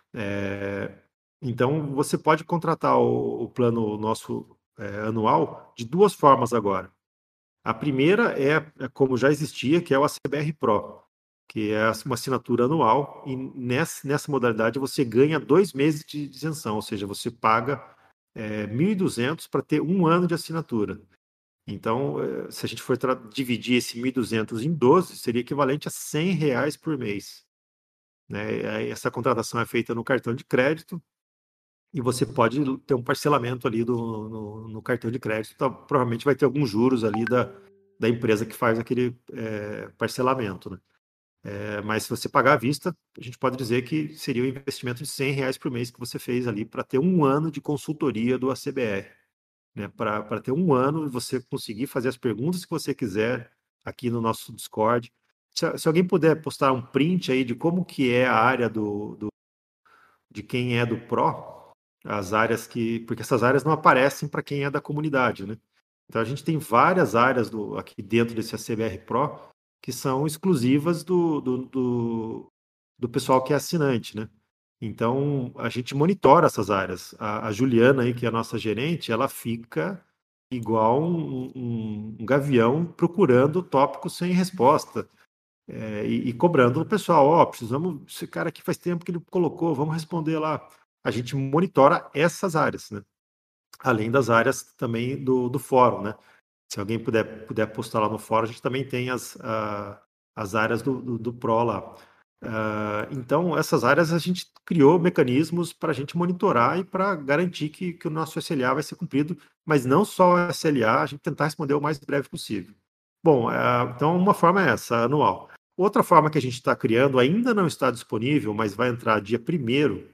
Então, você pode contratar o plano nosso anual de duas formas agora. A primeira é como já existia, que é o ACBR Pro, que é uma assinatura anual, e nessa modalidade você ganha 2 meses de isenção, ou seja, você paga 1.200 para ter 1 ano de assinatura. Então, se a gente for dividir esse 1.200 em 12, seria equivalente a R$ 100 por mês. Né? Essa contratação é feita no cartão de crédito e você pode ter um parcelamento ali no cartão de crédito. Então, provavelmente vai ter alguns juros ali da empresa que faz aquele parcelamento. Né? Mas se você pagar à vista, a gente pode dizer que seria um investimento de R$ 100 por mês que você fez ali para ter 1 ano de consultoria do ACBR. Né, para ter 1 ano e você conseguir fazer as perguntas que você quiser aqui no nosso Discord. Se alguém puder postar um print aí de como que é a área de quem é do Pro, as áreas porque essas áreas não aparecem para quem é da comunidade, né? Então a gente tem várias áreas aqui dentro desse ACBR Pro que são exclusivas do pessoal que é assinante, né? Então, a gente monitora essas áreas. A Juliana aí, que é a nossa gerente, ela fica igual um gavião procurando tópicos sem resposta e cobrando o pessoal. Esse cara aqui faz tempo que ele colocou, vamos responder lá. A gente monitora essas áreas, né? Além das áreas também do fórum, né? Se alguém puder postar lá no fórum, a gente também tem as áreas do Pro lá. Então, essas áreas a gente criou mecanismos para a gente monitorar e para garantir que o nosso SLA vai ser cumprido, mas não só o SLA, a gente tentar responder o mais breve possível. Bom, então uma forma é essa, anual. Outra forma que a gente está criando, ainda não está disponível, mas vai entrar dia 1º,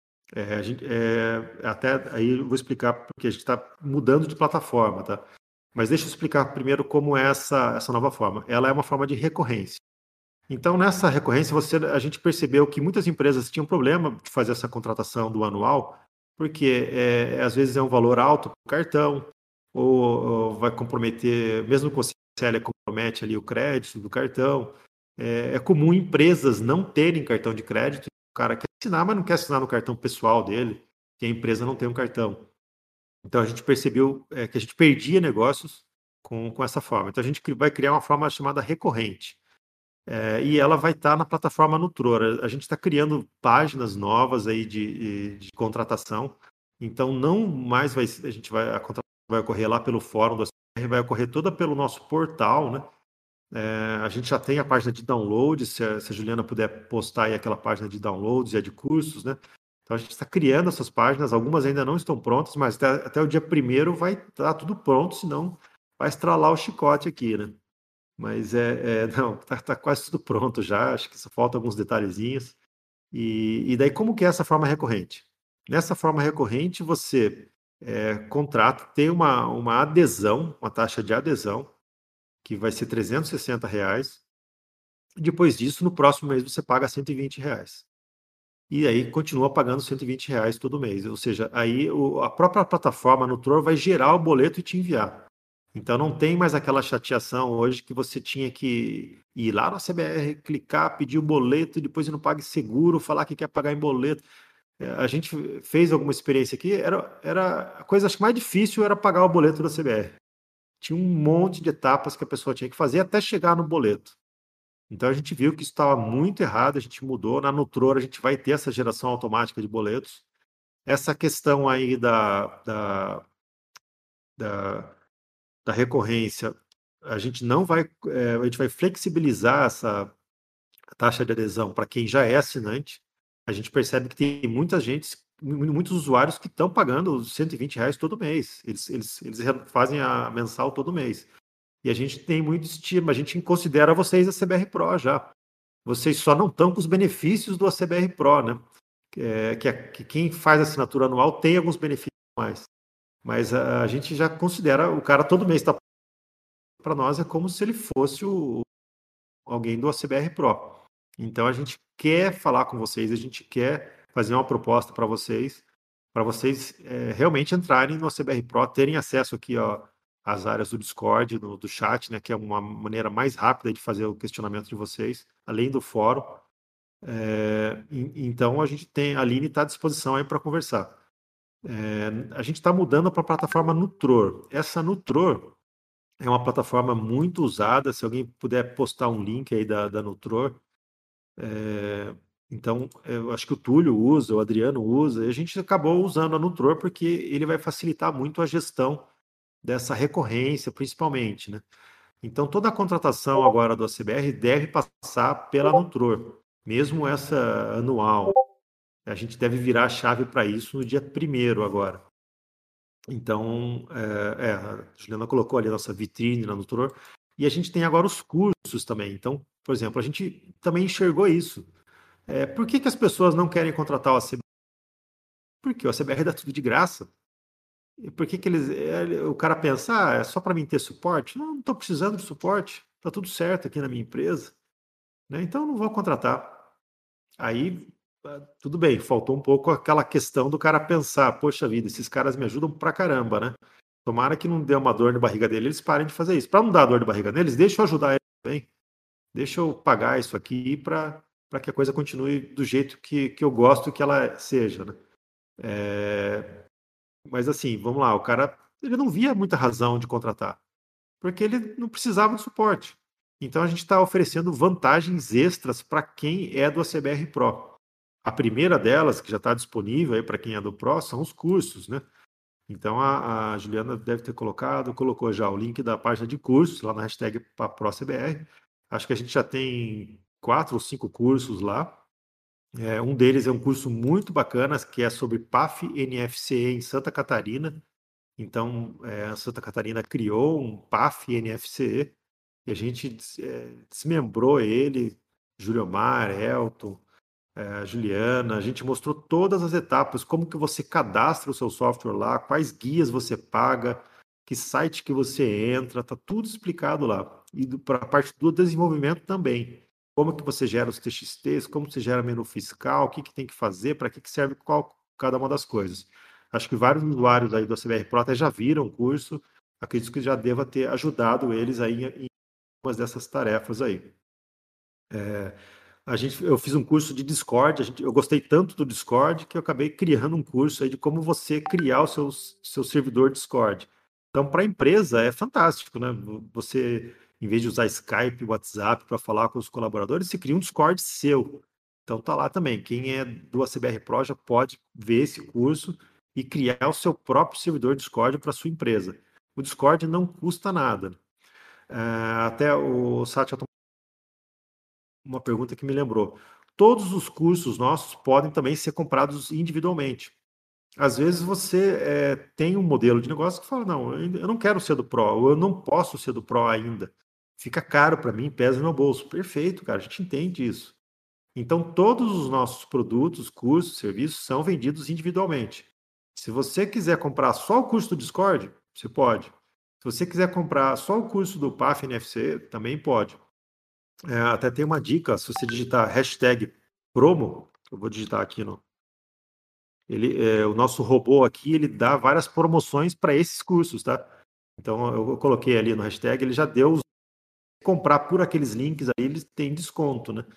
até aí eu vou explicar porque a gente está mudando de plataforma, tá? Mas deixa eu explicar primeiro como é essa nova forma. Ela é uma forma de recorrência. Então, nessa recorrência, a gente percebeu que muitas empresas tinham problema de fazer essa contratação do anual, porque às vezes é um valor alto para o cartão, ou vai comprometer, mesmo com o CL, compromete ali o crédito do cartão. É comum empresas não terem cartão de crédito, o cara quer assinar, mas não quer assinar no cartão pessoal dele, que a empresa não tem um cartão. Então, a gente percebeu que a gente perdia negócios com essa forma. Então, a gente vai criar uma forma chamada recorrente. E ela vai estar na plataforma Nutror. A gente está criando páginas novas aí de contratação. Então, não mais a contratação vai ocorrer lá pelo fórum da CBR, vai ocorrer toda pelo nosso portal, né? A gente já tem a página de download, se a Juliana puder postar aí aquela página de downloads e de cursos, né? Então, a gente está criando essas páginas, algumas ainda não estão prontas, mas até o dia 1º vai estar tudo pronto, senão vai estralar o chicote aqui, né? Mas não, tá quase tudo pronto já, acho que só falta alguns detalhezinhos. E daí, como que é essa forma recorrente? Nessa forma recorrente, você contrata, tem uma adesão, uma taxa de adesão, que vai ser R$ 360. Depois disso, no próximo mês, você paga R$ 120. E aí continua pagando R$ 120 todo mês. Ou seja, aí a própria plataforma Nutror vai gerar o boleto e te enviar. Então não tem mais aquela chateação hoje que você tinha que ir lá na CBR, clicar, pedir o boleto, depois ir no PagSeguro, falar que quer pagar em boleto. A gente fez alguma experiência aqui, era a coisa acho que mais difícil era pagar o boleto da CBR. Tinha um monte de etapas que a pessoa tinha que fazer até chegar no boleto. Então a gente viu que isso estava muito errado, a gente mudou. Na Nutror a gente vai ter essa geração automática de boletos. Essa questão aí da recorrência, a gente não vai, a gente vai flexibilizar essa taxa de adesão para quem já é assinante. A gente percebe que tem muitos usuários que estão pagando os R$ 120 todo mês. Eles fazem a mensal todo mês. E a gente tem muito estima, a gente considera vocês a CBR Pro já. Vocês só não estão com os benefícios do ACBR Pro, né? Que quem faz assinatura anual tem alguns benefícios mais. Mas a gente já considera, o cara todo mês está para nós, é como se ele fosse alguém do ACBR Pro. Então a gente quer falar com vocês, a gente quer fazer uma proposta para vocês realmente entrarem no ACBR Pro, terem acesso aqui às áreas do Discord, do chat, né, que é uma maneira mais rápida de fazer o questionamento de vocês, além do fórum. Então a Aline está à disposição aí para conversar. A gente está mudando para a plataforma Nutror. Essa Nutror é uma plataforma muito usada. Se alguém puder postar um link aí da Nutror. Então, eu acho que o Túlio usa, o Adriano usa, e a gente acabou usando a Nutror porque ele vai facilitar muito a gestão dessa recorrência, principalmente, né? Então, toda a contratação agora do ACBR deve passar pela Nutror, mesmo essa anual. A gente deve virar a chave para isso no dia 1º agora. Então, a Juliana colocou ali a nossa vitrine na Nutror, e a gente tem agora os cursos também. Então, por exemplo, a gente também enxergou isso. Por que as pessoas não querem contratar o ACBR? Porque o ACBR dá tudo de graça. E por que o cara pensa, é só para mim ter suporte? Não estou precisando de suporte, está tudo certo aqui na minha empresa, né? Então não vou contratar. Aí, tudo bem, faltou um pouco aquela questão do cara pensar, poxa vida, esses caras me ajudam pra caramba, né? Tomara que não dê uma dor de barriga dele, eles parem de fazer isso. Para não dar dor de barriga neles, deixa eu ajudar eles também. Deixa eu pagar isso aqui para que a coisa continue do jeito que eu gosto que ela seja, né? Mas assim, vamos lá, o cara ele não via muita razão de contratar, porque ele não precisava de suporte. Então a gente está oferecendo vantagens extras para quem é do ACBR Pro. A primeira delas, que já está disponível para quem é do Pro, são os cursos, né? Então a Juliana deve ter colocou já o link da página de cursos lá na hashtag ProCBR. Acho que a gente já tem 4 ou 5 cursos lá. Um deles é um curso muito bacana, que é sobre PAF NFCE em Santa Catarina. Então, a Santa Catarina criou um PAF NFCE e a gente desmembrou ele, Juliomar, Elton, Juliana, a gente mostrou todas as etapas, como que você cadastra o seu software lá, quais guias você paga, que site que você entra, tá tudo explicado lá. E para a parte do desenvolvimento também. Como que você gera os TXTs, como você gera menu fiscal, o que tem que fazer, para que serve cada uma das coisas. Acho que vários usuários aí do ACBR Pro até já viram o curso, acredito que já deva ter ajudado eles aí em algumas dessas tarefas aí. Eu fiz um curso de Discord, eu gostei tanto do Discord que eu acabei criando um curso aí de como você criar o seu servidor Discord. Então, para a empresa é fantástico, né? Você, em vez de usar Skype, WhatsApp para falar com os colaboradores, você cria um Discord seu. Então, tá lá também. Quem é do ACBR Pro já pode ver esse curso e criar o seu próprio servidor Discord para sua empresa. O Discord não custa nada. Até o Satya, uma pergunta que me lembrou. Todos os cursos nossos podem também ser comprados individualmente. Às vezes você tem um modelo de negócio que fala, não, eu não quero ser do Pro, ou eu não posso ser do Pro ainda. Fica caro para mim, pesa no meu bolso. Perfeito, cara, a gente entende isso. Então, todos os nossos produtos, cursos, serviços são vendidos individualmente. Se você quiser comprar só o curso do Discord, você pode. Se você quiser comprar só o curso do PAF NFC, também pode. Até tem uma dica, se você digitar hashtag promo, eu vou digitar aqui o nosso robô aqui, ele dá várias promoções para esses cursos, tá? Então eu coloquei ali no hashtag, ele já deu comprar por aqueles links aí, eles têm desconto, né?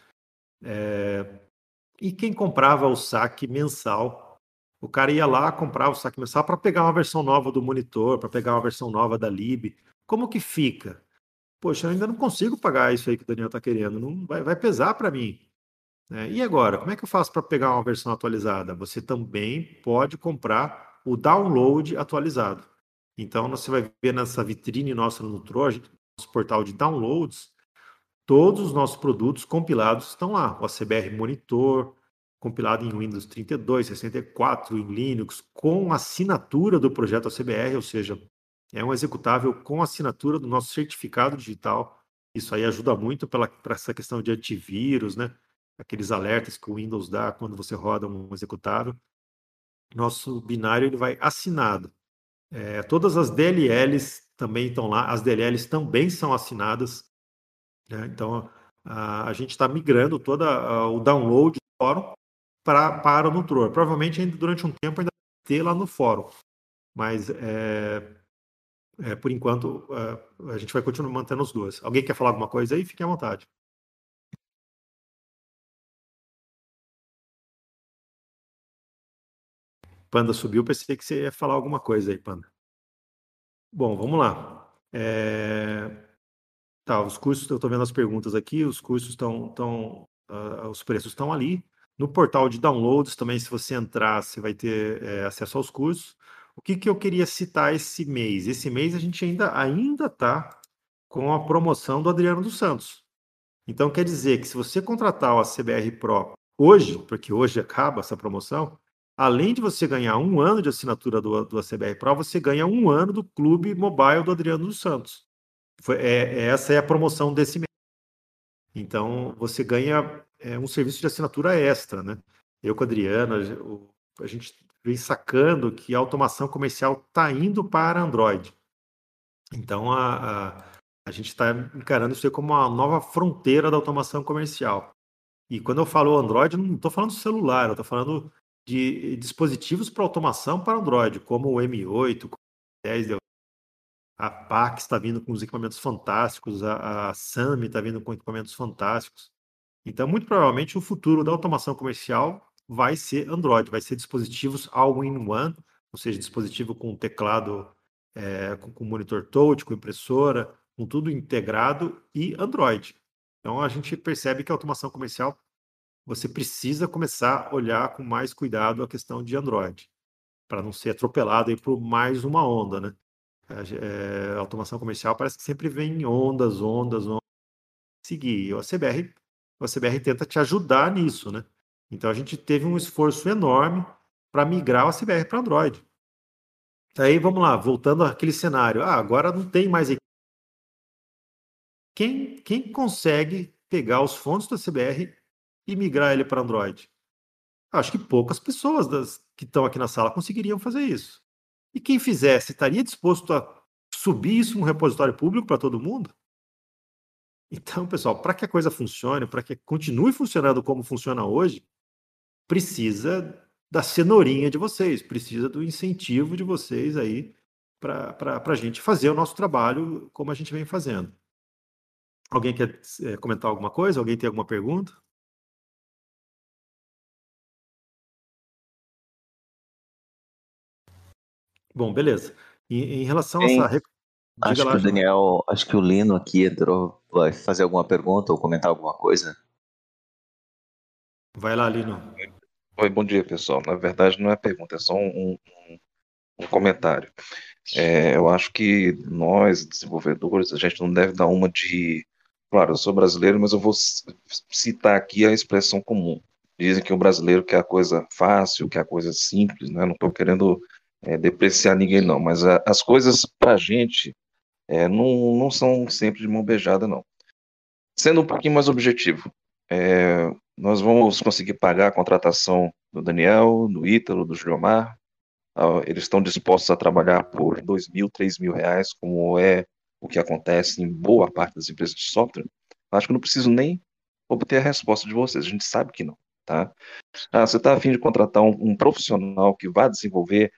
E quem comprava o saque mensal, o cara ia lá comprar o saque mensal para pegar uma versão nova do monitor, para pegar uma versão nova da Lib. Como que fica? Poxa, eu ainda não consigo pagar isso aí que o Daniel está querendo, não vai pesar para mim. E agora, como é que eu faço para pegar uma versão atualizada? Você também pode comprar o download atualizado. Então, você vai ver nessa vitrine nossa no Trojan, nosso portal de downloads, todos os nossos produtos compilados estão lá. O ACBR Monitor, compilado em Windows 32, 64, em Linux, com assinatura do projeto ACBR, ou seja, é um executável com assinatura do nosso certificado digital. Isso aí ajuda muito para essa questão de antivírus, né? Aqueles alertas que o Windows dá quando você roda um executável. Nosso binário ele vai assinado. Todas as DLLs também estão lá. As DLLs também são assinadas, né? Então, a gente está migrando todo o download do fórum para o Nutror. Provavelmente, ainda durante um tempo, ainda vai ter lá no fórum. Mas, por enquanto, a gente vai continuar mantendo os dois. Alguém quer falar alguma coisa aí? Fique à vontade. Panda subiu, pensei que você ia falar alguma coisa aí, Panda. Bom, vamos lá. Tá, os cursos, eu estou vendo as perguntas aqui, os cursos os preços estão ali. No portal de downloads também, se você entrar, você vai ter acesso aos cursos. O que eu queria citar esse mês? Esse mês a gente ainda está com a promoção do Adriano dos Santos. Então, quer dizer que se você contratar o ACBR Pro hoje, porque hoje acaba essa promoção, além de você ganhar 1 ano de assinatura do ACBR Pro, você ganha 1 ano do Clube Mobile do Adriano dos Santos. Essa é a promoção desse mês. Então, você ganha um serviço de assinatura extra, né? Eu com a Adriana, a gente vem sacando que a automação comercial está indo para Android. Então, a gente está encarando isso aí como uma nova fronteira da automação comercial. E quando eu falo Android, eu não estou falando celular, eu estou falando de dispositivos para automação para Android, como o M8, como o 10, a Pax está vindo com os equipamentos fantásticos, a Sami está vindo com equipamentos fantásticos. Então, muito provavelmente, o futuro da automação comercial vai ser Android, vai ser dispositivos all-in-one, ou seja, dispositivo com teclado, com monitor touch, com impressora, com tudo integrado e Android. Então, a gente percebe que a automação comercial, você precisa começar a olhar com mais cuidado a questão de Android, para não ser atropelado aí por mais uma onda, né? A automação comercial parece que sempre vem em ondas. Seguir. O ACBR a CBR tenta te ajudar nisso, né? Então a gente teve um esforço enorme para migrar a CBR para Android. Aí vamos lá, voltando àquele cenário. Agora não tem mais equipe. Quem consegue pegar os fontes da CBR e migrar ele para Android? Acho que poucas pessoas que estão aqui na sala conseguiriam fazer isso. E quem fizesse, estaria disposto a subir isso num repositório público para todo mundo? Então, pessoal, para que a coisa funcione, para que continue funcionando como funciona hoje, precisa da cenourinha de vocês, precisa do incentivo de vocês aí para a gente fazer o nosso trabalho como a gente vem fazendo. Alguém quer comentar alguma coisa? Alguém tem alguma pergunta? Bom, beleza. Em relação a essa... Acho lá, que o Daniel, acho que o Lino aqui entrou, vai fazer alguma pergunta ou comentar alguma coisa. Vai lá, Lino. Oi, bom dia, pessoal. Na verdade, não é pergunta, é só um comentário. Eu acho que nós, desenvolvedores, a gente não deve dar uma de... Claro, eu sou brasileiro, mas eu vou citar aqui a expressão comum. Dizem que o brasileiro quer a coisa fácil, quer a coisa simples, né? Não estou querendo depreciar ninguém, não, mas as coisas para a gente não são sempre de mão beijada, não. Sendo um pouquinho mais objetivo, nós vamos conseguir pagar a contratação do Daniel, do Ítalo, do Gilmar. Eles estão dispostos a trabalhar por R$2.000, R$3.000, como é o que acontece em boa parte das empresas de software. Acho que não preciso nem obter a resposta de vocês, a gente sabe que não, tá? Você está a fim de contratar um profissional que vá desenvolver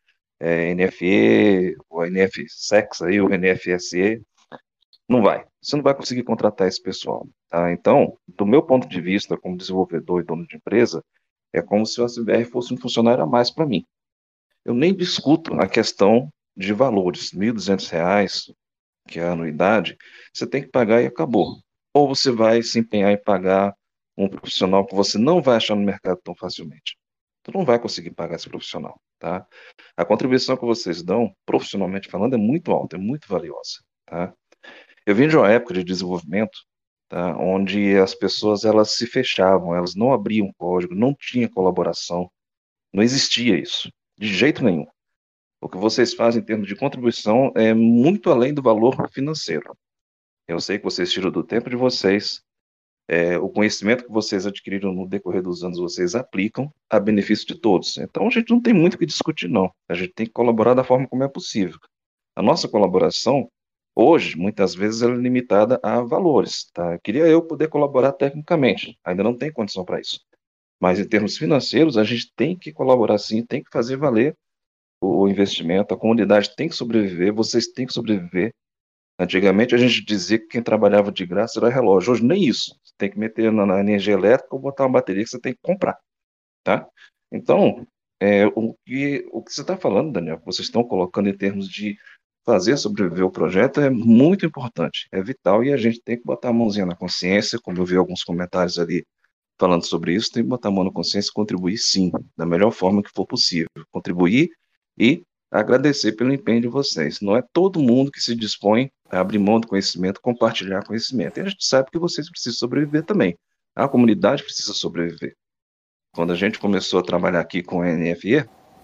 NFE, o NFSEX, aí, o NFSE, não vai. Você não vai conseguir contratar esse pessoal, tá? Então, do meu ponto de vista, como desenvolvedor e dono de empresa, é como se o CBR fosse um funcionário a mais para mim. Eu nem discuto a questão de valores, R$1.200, que é a anuidade, você tem que pagar e acabou. Ou você vai se empenhar em pagar um profissional que você não vai achar no mercado tão facilmente. Tu não vai conseguir pagar esse profissional, tá? A contribuição que vocês dão, profissionalmente falando, é muito alta, é muito valiosa, tá? Eu vim de uma época de desenvolvimento, tá, onde as pessoas elas se fechavam, elas não abriam código, não tinha colaboração, não existia isso, de jeito nenhum. O que vocês fazem em termos de contribuição é muito além do valor financeiro. Eu sei que vocês tiram do tempo de vocês, o conhecimento que vocês adquiriram no decorrer dos anos, vocês aplicam a benefício de todos. Então, a gente não tem muito o que discutir, não. A gente tem que colaborar da forma como é possível. A nossa colaboração, hoje, muitas vezes, ela é limitada a valores, tá? Queria eu poder colaborar tecnicamente, ainda não tem condição para isso. Mas, em termos financeiros, a gente tem que colaborar sim, tem que fazer valer o investimento, a comunidade tem que sobreviver, vocês têm que sobreviver. Antigamente a gente dizia que quem trabalhava de graça era relógio, hoje nem isso. Você tem que meter na energia elétrica ou botar uma bateria que você tem que comprar, tá? Então, o que você está falando, Daniel, que vocês estão colocando em termos de fazer sobreviver o projeto é muito importante, é vital e a gente tem que botar a mãozinha na consciência, como eu vi alguns comentários ali falando sobre isso, tem que botar a mão na consciência e contribuir sim, da melhor forma que for possível. Contribuir e agradecer pelo empenho de vocês. Não é todo mundo que se dispõe a abrir mão do conhecimento, compartilhar conhecimento. E a gente sabe que vocês precisam sobreviver também. A comunidade precisa sobreviver. Quando a gente começou a trabalhar aqui com a NFE,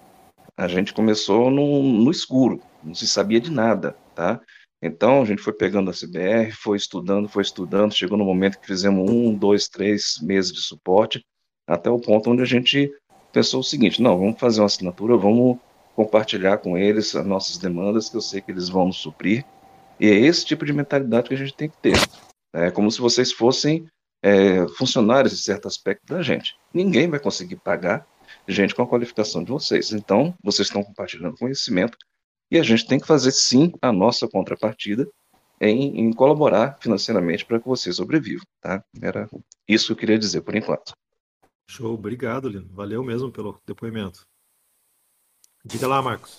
a gente começou no escuro, não se sabia de nada, tá? Então, a gente foi pegando a CBR, foi estudando, chegou no momento que fizemos 1, 2, 3 meses de suporte, até o ponto onde a gente pensou o seguinte, não, vamos fazer uma assinatura, vamos compartilhar com eles as nossas demandas, que eu sei que eles vão nos suprir, e é esse tipo de mentalidade que a gente tem que ter. É como se vocês fossem funcionários de certo aspecto da gente. Ninguém vai conseguir pagar gente com a qualificação de vocês. Então, vocês estão compartilhando conhecimento, e a gente tem que fazer, sim, a nossa contrapartida em colaborar financeiramente para que vocês sobrevivam, tá? Era isso que eu queria dizer por enquanto. Show, obrigado, Lino. Valeu mesmo pelo depoimento. Diga lá, Marcos.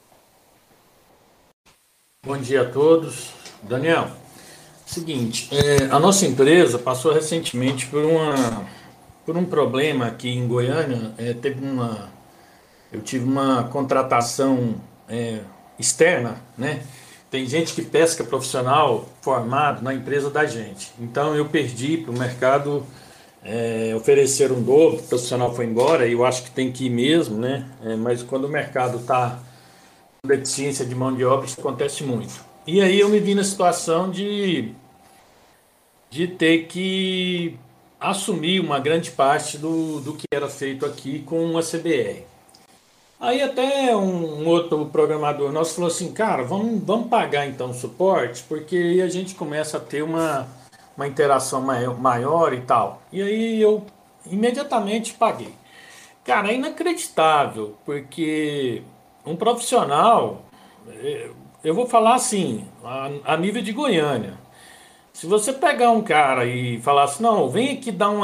Bom dia a todos. Daniel, seguinte, a nossa empresa passou recentemente por um problema aqui em Goiânia. Eu tive uma contratação externa, né? Tem gente que pesca profissional formado na empresa da gente. Então eu perdi para o mercado ofereceram um dobro, o profissional foi embora, e eu acho que tem que ir mesmo, né? Mas quando o mercado está com deficiência de mão de obra, isso acontece muito. E aí eu me vi na situação de ter que assumir uma grande parte do que era feito aqui com a CBR. Aí até um outro programador nosso falou assim, cara, vamos pagar então o suporte, porque aí a gente começa a ter uma interação maior e tal. E aí eu imediatamente paguei. Cara, é inacreditável, porque um profissional, eu vou falar assim, a nível de Goiânia, se você pegar um cara e falar assim, não, vem aqui dar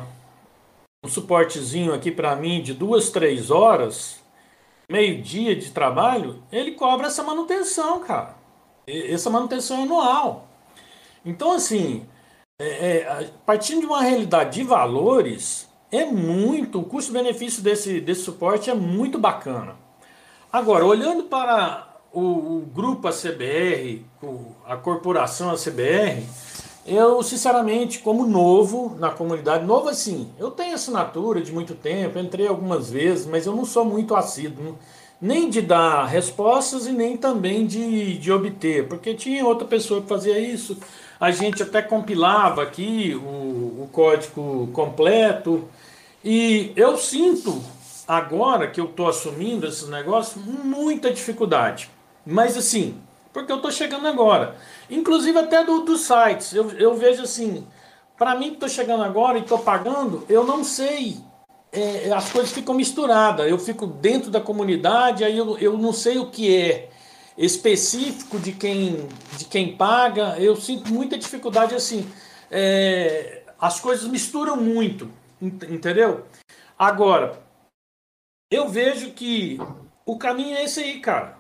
um suportezinho aqui para mim de 2, 3 horas, meio-dia de trabalho, ele cobra essa manutenção, cara. Essa manutenção anual. Então, assim, partindo de uma realidade de valores, o custo-benefício desse suporte é muito bacana. Agora, olhando para o grupo ACBR, a corporação ACBR, eu, sinceramente, como novo na comunidade, novo assim, eu tenho assinatura de muito tempo, entrei algumas vezes, mas eu não sou muito assíduo, nem de dar respostas e nem também de obter, porque tinha outra pessoa que fazia isso, a gente até compilava aqui o código completo, e eu sinto, agora que eu estou assumindo esses negócios, muita dificuldade. Mas assim, porque eu estou chegando agora. Inclusive até dos sites. Eu vejo assim, para mim que estou chegando agora e estou pagando, eu não sei. As coisas ficam misturadas. Eu fico dentro da comunidade, aí eu não sei o que é específico de quem paga. Eu sinto muita dificuldade assim. As coisas misturam muito, entendeu? Agora, eu vejo que o caminho é esse aí, cara.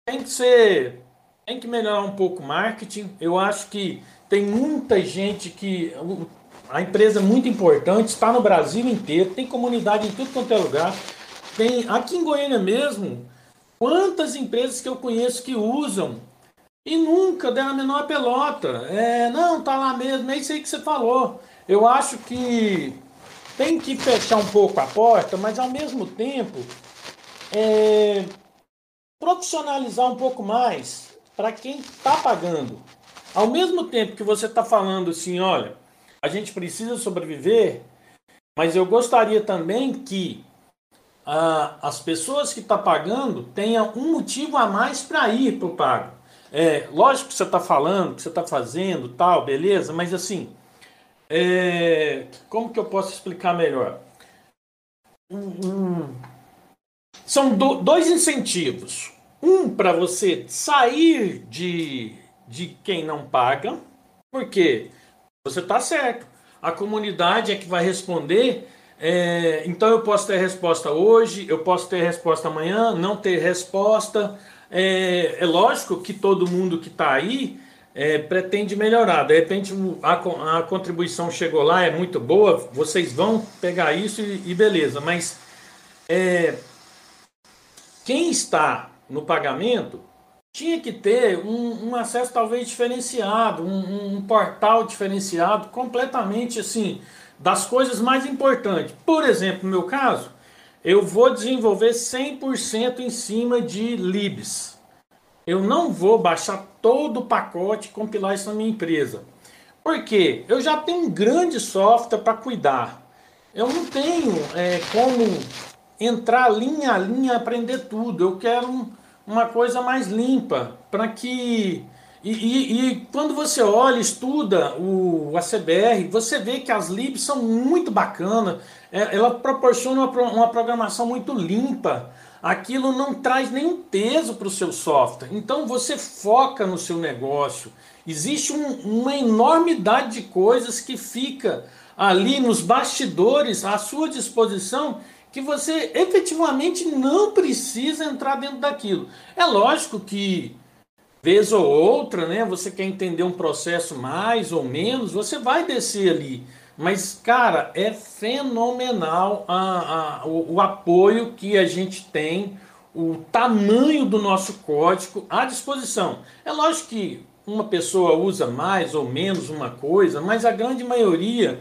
Tem que melhorar um pouco o marketing. Eu acho que tem muita gente que... A empresa é muito importante, está no Brasil inteiro, tem comunidade em tudo quanto é lugar. Tem, aqui em Goiânia mesmo, quantas empresas que eu conheço que usam e nunca deram a menor pelota. Não, tá lá mesmo, é isso aí que você falou. Eu acho que tem que fechar um pouco a porta, mas ao mesmo tempo profissionalizar um pouco mais para quem está pagando. Ao mesmo tempo que você está falando assim, olha, a gente precisa sobreviver, mas eu gostaria também que as pessoas que estão pagando tenham um motivo a mais para ir para o pago. Lógico que você está falando, que você está fazendo, tal, beleza, mas assim, como que eu posso explicar melhor? São dois incentivos. Um para você sair de quem não paga, porque você está certo. A comunidade é que vai responder. Então eu posso ter resposta hoje, eu posso ter resposta amanhã, não ter resposta. É lógico que todo mundo que está aí pretende melhorar. De repente a contribuição chegou lá, é muito boa, vocês vão pegar isso e beleza. Mas quem está no pagamento tinha que ter um acesso talvez diferenciado, um portal diferenciado, completamente assim, das coisas mais importantes. Por exemplo, no meu caso, eu vou desenvolver 100% em cima de libs. Eu não vou baixar todo o pacote e compilar isso na minha empresa. Por quê? Eu já tenho um grande software para cuidar. Eu não tenho como entrar linha a linha e aprender tudo. Eu quero uma coisa mais limpa, para que... E quando você olha, estuda o ACBR, você vê que as libs são muito bacanas, ela proporciona uma programação muito limpa, aquilo não traz nenhum peso para o seu software, então você foca no seu negócio. Existe uma enormidade de coisas que fica ali nos bastidores à sua disposição, que você efetivamente não precisa entrar dentro daquilo. É lógico que, vez ou outra, né, você quer entender um processo mais ou menos, você vai descer ali. Mas, cara, é fenomenal o apoio que a gente tem, o tamanho do nosso código à disposição. É lógico que uma pessoa usa mais ou menos uma coisa, mas a grande maioria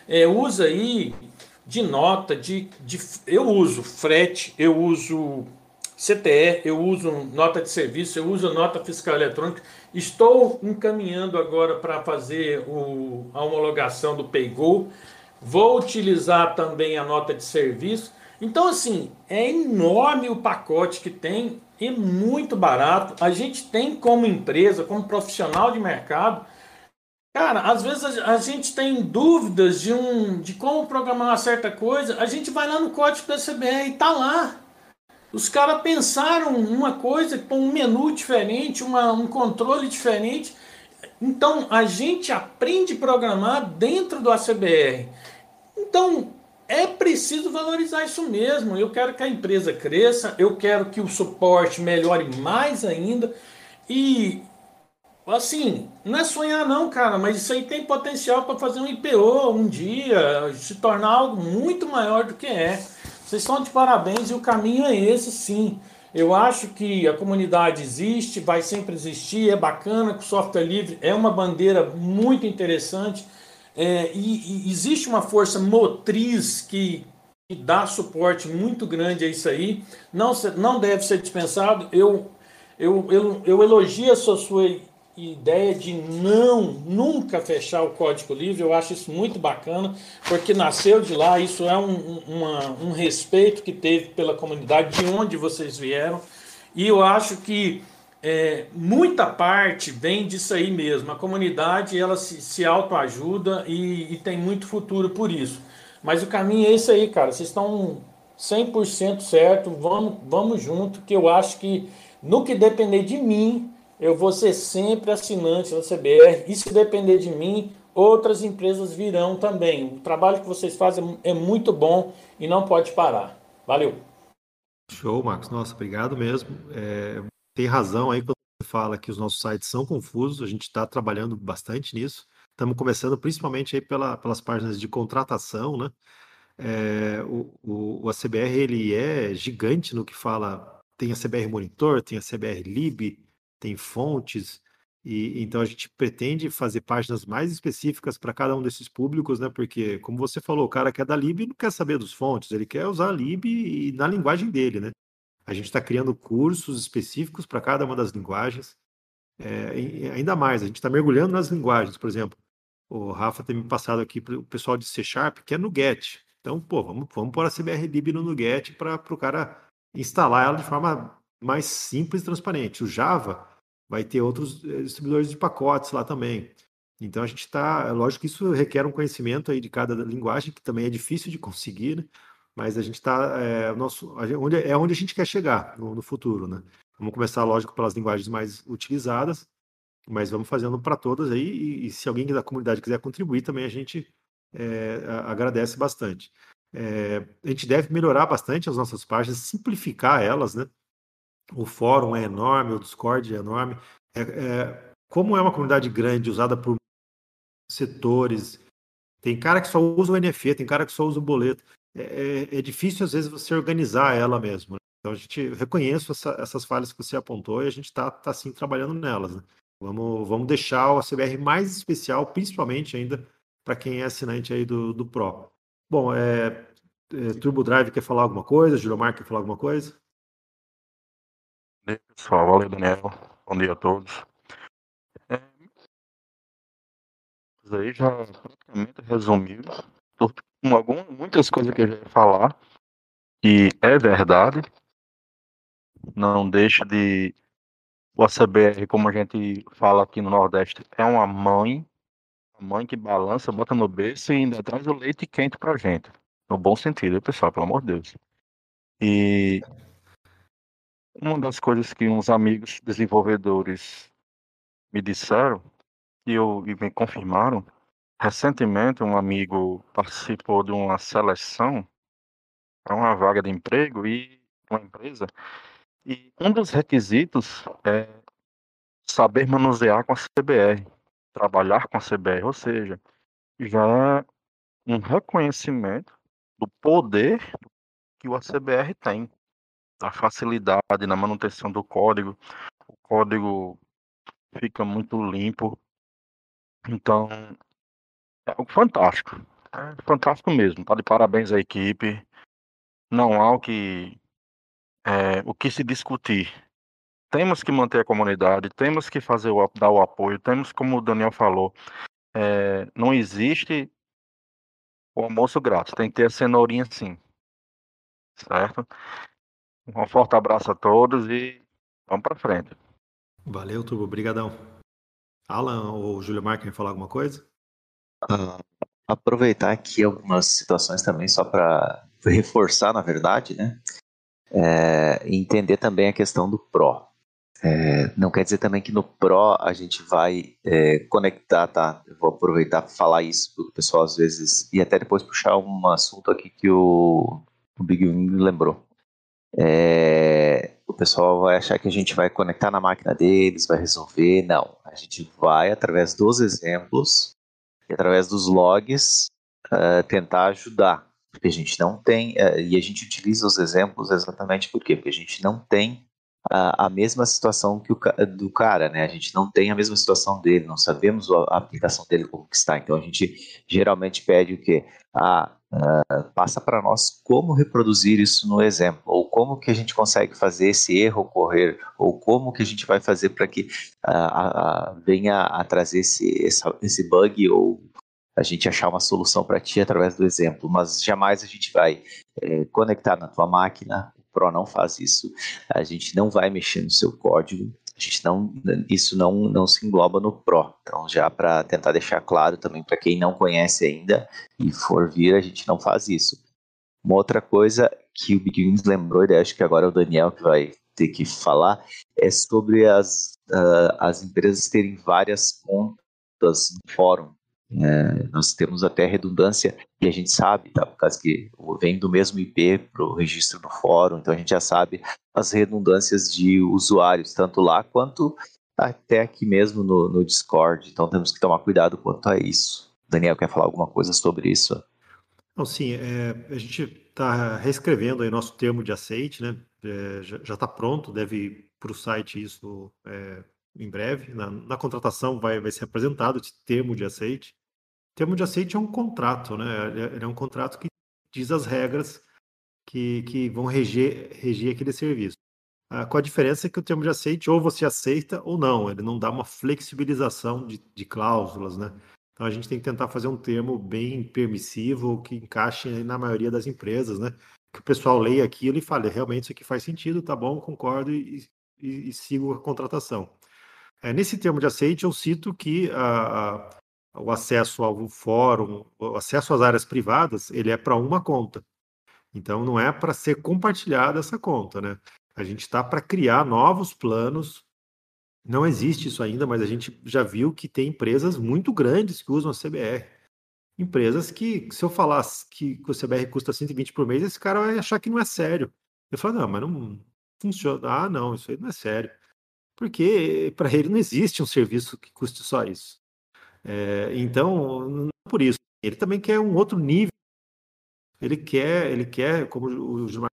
usa aí de nota, eu uso frete, eu uso CTE, eu uso nota de serviço, eu uso nota fiscal eletrônica. Estou encaminhando agora para fazer a homologação do PayGo. Vou utilizar também a nota de serviço. Então, assim, é enorme o pacote que tem, é muito barato. A gente tem como empresa, como profissional de mercado, cara, às vezes a gente tem dúvidas de como programar uma certa coisa, a gente vai lá no código da CBR e tá lá. Os caras pensaram uma coisa com um menu diferente, um controle diferente. Então a gente aprende a programar dentro do ACBR. Então é preciso valorizar isso mesmo. Eu quero que a empresa cresça, eu quero que o suporte melhore mais ainda. E assim, não é sonhar não, cara, mas isso aí tem potencial para fazer um IPO um dia, se tornar algo muito maior do que é. Vocês estão de parabéns e o caminho é esse, sim. Eu acho que a comunidade existe, vai sempre existir, é bacana que o software livre é uma bandeira muito interessante, e existe uma força motriz que dá suporte muito grande a isso aí, não deve ser dispensado. Eu elogio a sua ideia de nunca fechar o código livre. Eu acho isso muito bacana, porque nasceu de lá, isso é um respeito que teve pela comunidade, de onde vocês vieram, e eu acho que muita parte vem disso aí mesmo. A comunidade, ela se autoajuda e tem muito futuro por isso. Mas o caminho é esse aí, cara. Vocês estão 100% certo, vamos junto, que eu acho que no que depender de mim, eu vou ser sempre assinante da CBR, e se depender de mim, outras empresas virão também. O trabalho que vocês fazem é muito bom e não pode parar. Valeu. Show, Marcos. Nossa, obrigado mesmo. Tem razão aí quando você fala que os nossos sites são confusos, a gente está trabalhando bastante nisso. Estamos começando principalmente aí pelas páginas de contratação, né? O ACBR ele é gigante no que fala. Tem a CBR Monitor, tem a CBR Lib, tem fontes, e então a gente pretende fazer páginas mais específicas para cada um desses públicos, né? Porque, como você falou, o cara que é da Lib não quer saber dos fontes, ele quer usar a Lib e na linguagem dele, né? A gente está criando cursos específicos para cada uma das linguagens. E ainda mais, a gente está mergulhando nas linguagens, por exemplo. O Rafa tem me passado aqui para o pessoal de C Sharp, que é NuGet. Então, pô, vamos pôr a CBR Lib no NuGet para o cara instalar ela de forma mais simples e transparente. O Java vai ter outros distribuidores de pacotes lá também. Então a gente está. É lógico que isso requer um conhecimento aí de cada linguagem, que também é difícil de conseguir, né? Mas a gente está. Onde a gente quer chegar no futuro, né? Vamos começar, lógico, pelas linguagens mais utilizadas, mas vamos fazendo para todas aí, e se alguém da comunidade quiser contribuir também, a gente agradece bastante. A gente deve melhorar bastante as nossas páginas, simplificar elas, né? O fórum é enorme, o Discord é enorme. Como é uma comunidade grande, usada por setores, tem cara que só usa o NFT, tem cara que só usa o boleto. É difícil, às vezes, você organizar ela mesmo, né? Então, a gente reconhece essas falhas que você apontou e a gente está sim, trabalhando nelas, né? Vamos deixar o ACBR mais especial, principalmente ainda para quem é assinante aí do Pro. Bom, Turbo Drive quer falar alguma coisa? Gilomar quer falar alguma coisa? E aí, pessoal, valeu, Daniel. Bom dia a todos. Isso aí já praticamente resumiu muitas coisas que eu já ia falar, e é verdade. Não deixa de. O ACBR, como a gente fala aqui no Nordeste, é uma mãe que balança, bota no berço e ainda traz o leite quente pra gente. No bom sentido, hein, pessoal, pelo amor de Deus. E uma das coisas que uns amigos desenvolvedores me disseram, e me confirmaram, recentemente um amigo participou de uma seleção para uma vaga de emprego e uma empresa, e um dos requisitos é saber manusear com a CBR, trabalhar com a CBR, ou seja, já é um reconhecimento do poder que o ACBR tem, da facilidade na manutenção do código. O código fica muito limpo, então é algo fantástico. É fantástico mesmo. Tá de parabéns à equipe. Não há o que se discutir. Temos que manter a comunidade, temos que dar o apoio, temos, como o Daniel falou, não existe o almoço grátis, tem que ter a cenourinha sim, certo? Um forte abraço a todos e vamos para frente. Valeu, Turbo. Obrigadão. Alan ou Júlio Mar, quer falar alguma coisa? Aproveitar aqui algumas situações também, só para reforçar, na verdade, né? E entender também a questão do Pro. Não quer dizer também que no Pro a gente vai conectar, tá? Eu vou aproveitar para falar isso, porque o pessoal às vezes. E até depois puxar um assunto aqui que o Big Wing lembrou. O pessoal vai achar que a gente vai conectar na máquina deles, vai resolver. Não. A gente vai, através dos exemplos e através dos logs, tentar ajudar. Porque a gente não tem. E a gente utiliza os exemplos exatamente por quê? Porque a gente não tem a mesma situação do cara, né? A gente não tem a mesma situação dele, não sabemos a aplicação dele como que está. Então a gente geralmente pede o quê? Passa para nós como reproduzir isso no exemplo, ou como que a gente consegue fazer esse erro ocorrer, ou como que a gente vai fazer para que venha a trazer esse bug, ou a gente achar uma solução para ti através do exemplo, mas jamais a gente vai conectar na tua máquina. O Pro não faz isso, a gente não vai mexer no seu código, isso não se engloba no Pro. Então, já para tentar deixar claro também para quem não conhece ainda e for vir, a gente não faz isso. Uma outra coisa que o Big Wings lembrou, e acho que agora é o Daniel que vai ter que falar, é sobre as empresas terem várias contas no fórum. Nós temos até redundância e a gente sabe, tá? Por causa que vem do mesmo IP para o registro do fórum, então a gente já sabe as redundâncias de usuários, tanto lá quanto até aqui mesmo no Discord, então temos que tomar cuidado quanto a isso. Daniel, quer falar alguma coisa sobre isso? Não, sim, a gente está reescrevendo aí nosso termo de aceite, né? Já está pronto, deve ir para o site isso em breve. Na contratação vai ser apresentado esse termo de aceite. Termo de aceite é um contrato, né? Ele é um contrato que diz as regras que vão reger aquele serviço. Com a diferença que o termo de aceite ou você aceita ou não, ele não dá uma flexibilização de cláusulas, né? Então a gente tem que tentar fazer um termo bem permissivo que encaixe na maioria das empresas, né? Que o pessoal leia aquilo e fale, realmente isso aqui faz sentido, tá bom, concordo e sigo a contratação. Nesse termo de aceite eu cito que o acesso ao fórum, o acesso às áreas privadas, ele é para uma conta. Então não é para ser compartilhada essa conta, né? A gente está para criar novos planos. Não existe isso ainda, mas a gente já viu que tem empresas muito grandes que usam a CBR. Empresas que, se eu falar que o CBR custa 120 por mês, esse cara vai achar que não é sério. Eu falo, não, mas não funciona. Ah, não, isso aí não é sério. Porque para ele não existe um serviço que custe só isso. Então, não é por isso. Ele também quer um outro nível. Ele quer, como o Gilmar,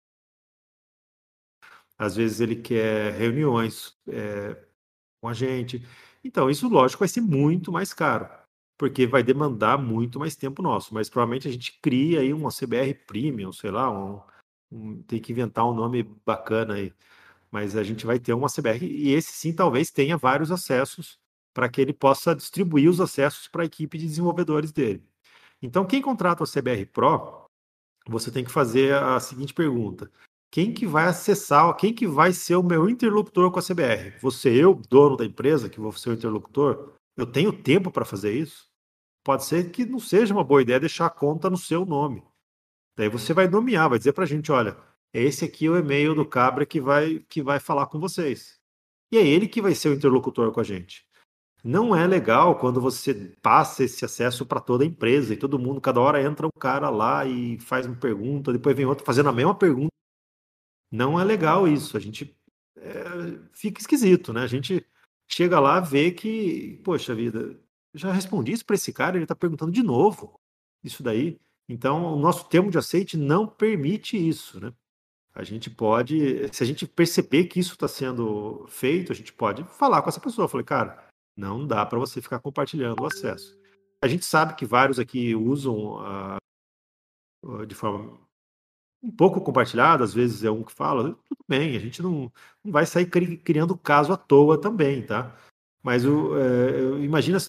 às vezes ele quer reuniões com a gente. Então, isso, lógico, vai ser muito mais caro, porque vai demandar muito mais tempo nosso. Mas provavelmente a gente cria aí uma CBR Premium, sei lá, tem que inventar um nome bacana aí. Mas a gente vai ter uma CBR, e esse sim talvez tenha vários acessos para que ele possa distribuir os acessos para a equipe de desenvolvedores dele. Então, quem contrata o CBR Pro, você tem que fazer a seguinte pergunta: quem que vai acessar, quem que vai ser o meu interlocutor com a CBR? Você, eu, dono da empresa, que vou ser o interlocutor? Eu tenho tempo para fazer isso? Pode ser que não seja uma boa ideia deixar a conta no seu nome. Daí você vai nomear, vai dizer para a gente, olha, esse aqui é o e-mail do Cabra que vai falar com vocês. E é ele que vai ser o interlocutor com a gente. Não é legal quando você passa esse acesso para toda a empresa e todo mundo, cada hora entra um cara lá e faz uma pergunta, depois vem outro fazendo a mesma pergunta. Não é legal isso. A gente fica esquisito, né? A gente chega lá, vê que, poxa vida, já respondi isso para esse cara, ele está perguntando de novo isso daí. Então, o nosso termo de aceite não permite isso, né? A gente pode, se a gente perceber que isso está sendo feito, a gente pode falar com essa pessoa. Eu falei, cara, não dá para você ficar compartilhando o acesso. A gente sabe que vários aqui usam de forma um pouco compartilhada, às vezes é um que fala, tudo bem, a gente não vai sair criando caso à toa também, tá? Mas imagina,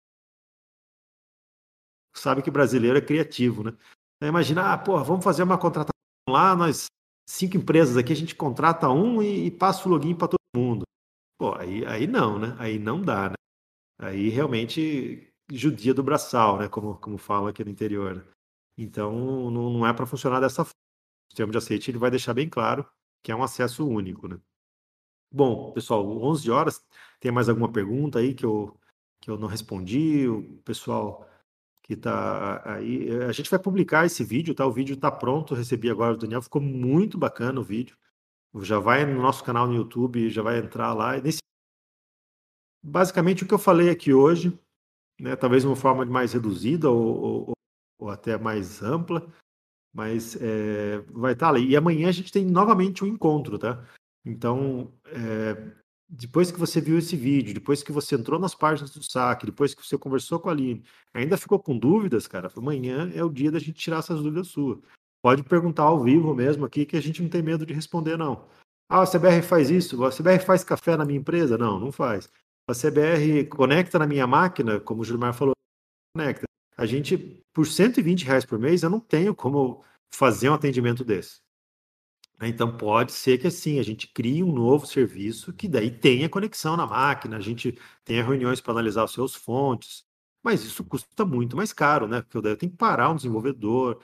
sabe que brasileiro é criativo, né? Então, imagina, vamos fazer uma contratação lá, nós 5 empresas aqui, a gente contrata um e passa o login para todo mundo. Pô, aí não, né? Aí não dá, né? Aí realmente judia do braçal, né? Como falam aqui no interior, né? Então não é para funcionar dessa forma. O termo de aceite ele vai deixar bem claro que é um acesso único, né? Bom, pessoal, 11 horas, tem mais alguma pergunta aí que eu não respondi? O pessoal que está aí, a gente vai publicar esse vídeo, tá? O vídeo está pronto, recebi agora do Daniel, ficou muito bacana o vídeo. Já vai no nosso canal no YouTube, já vai entrar lá. Basicamente o que eu falei aqui hoje, né? Talvez de uma forma mais reduzida ou até mais ampla, mas vai estar ali. E amanhã a gente tem novamente um encontro, tá? Então, depois que você viu esse vídeo, depois que você entrou nas páginas do saque, depois que você conversou com a Aline, ainda ficou com dúvidas, cara, amanhã é o dia da gente tirar essas dúvidas suas. Pode perguntar ao vivo mesmo aqui, que a gente não tem medo de responder, não. A CBR faz isso? A CBR faz café na minha empresa? Não, não faz. A CBR conecta na minha máquina, como o Gilmar falou, conecta. A gente, por R$ 120 por mês, eu não tenho como fazer um atendimento desse. Então, pode ser que assim, a gente crie um novo serviço que daí tenha conexão na máquina, a gente tenha reuniões para analisar os seus fontes, mas isso custa muito mais caro, né? Porque eu tenho que parar um desenvolvedor.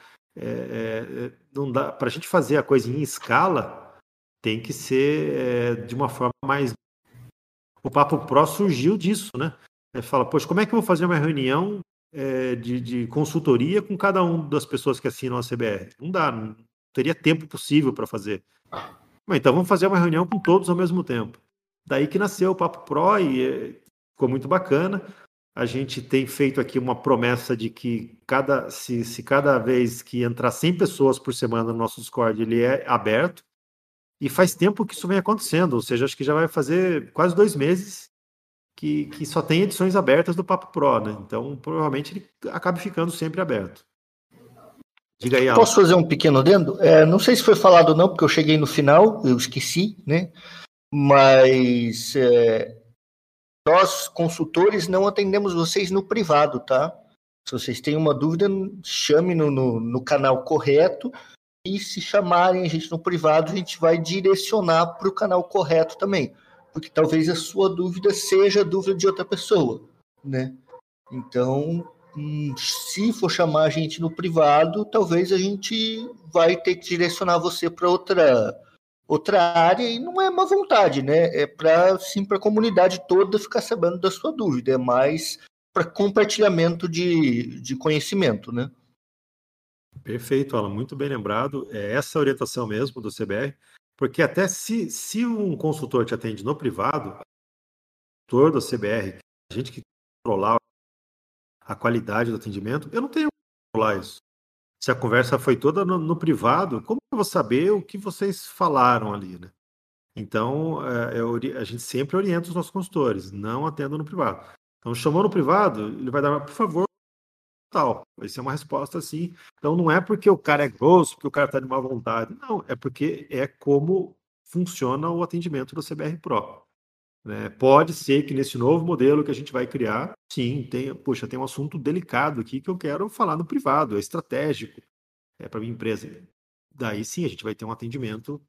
Não dá para a gente fazer a coisa em escala, tem que ser de uma forma mais. O Papo Pro surgiu disso, né? Fala, poxa, como é que eu vou fazer uma reunião de consultoria com cada uma das pessoas que assinam a CBR? Não dá, não teria tempo possível para fazer. Mas então vamos fazer uma reunião com todos ao mesmo tempo. Daí que nasceu o Papo Pro e ficou muito bacana. A gente tem feito aqui uma promessa de que se cada vez que entrar 100 pessoas por semana no nosso Discord, ele é aberto. E faz tempo que isso vem acontecendo, ou seja, acho que já vai fazer quase 2 meses que só tem edições abertas do Papo Pro, né? Então, provavelmente ele acaba ficando sempre aberto. Diga aí, Alan. Posso fazer um pequeno adendo? Não sei se foi falado ou não, porque eu cheguei no final, eu esqueci, né? Mas nós, consultores, não atendemos vocês no privado, tá? Se vocês têm uma dúvida, chame no canal correto. E se chamarem a gente no privado, a gente vai direcionar para o canal correto também. Porque talvez a sua dúvida seja a dúvida de outra pessoa, né? Então, se for chamar a gente no privado, talvez a gente vai ter que direcionar você para outra área, e não é má vontade, né? É para a comunidade toda ficar sabendo da sua dúvida, é mais para compartilhamento de conhecimento, né? Perfeito, Alan, muito bem lembrado. É essa a orientação mesmo do CBR, porque até se um consultor te atende no privado, o consultor da CBR, a gente que controlar a qualidade do atendimento, eu não tenho como controlar isso. Se a conversa foi toda no privado, como eu vou saber o que vocês falaram ali, né? Então, a gente sempre orienta os nossos consultores, não atenda no privado. Então, chamou no privado, ele vai dar, por favor, tal. Vai ser uma resposta assim. Então, não é porque o cara é grosso, porque o cara está de má vontade. Não, é porque é como funciona o atendimento do CBR Pro. Né? Pode ser que nesse novo modelo que a gente vai criar, sim, tem um assunto delicado aqui que eu quero falar no privado, é estratégico, para minha empresa. Daí sim, a gente vai ter um atendimento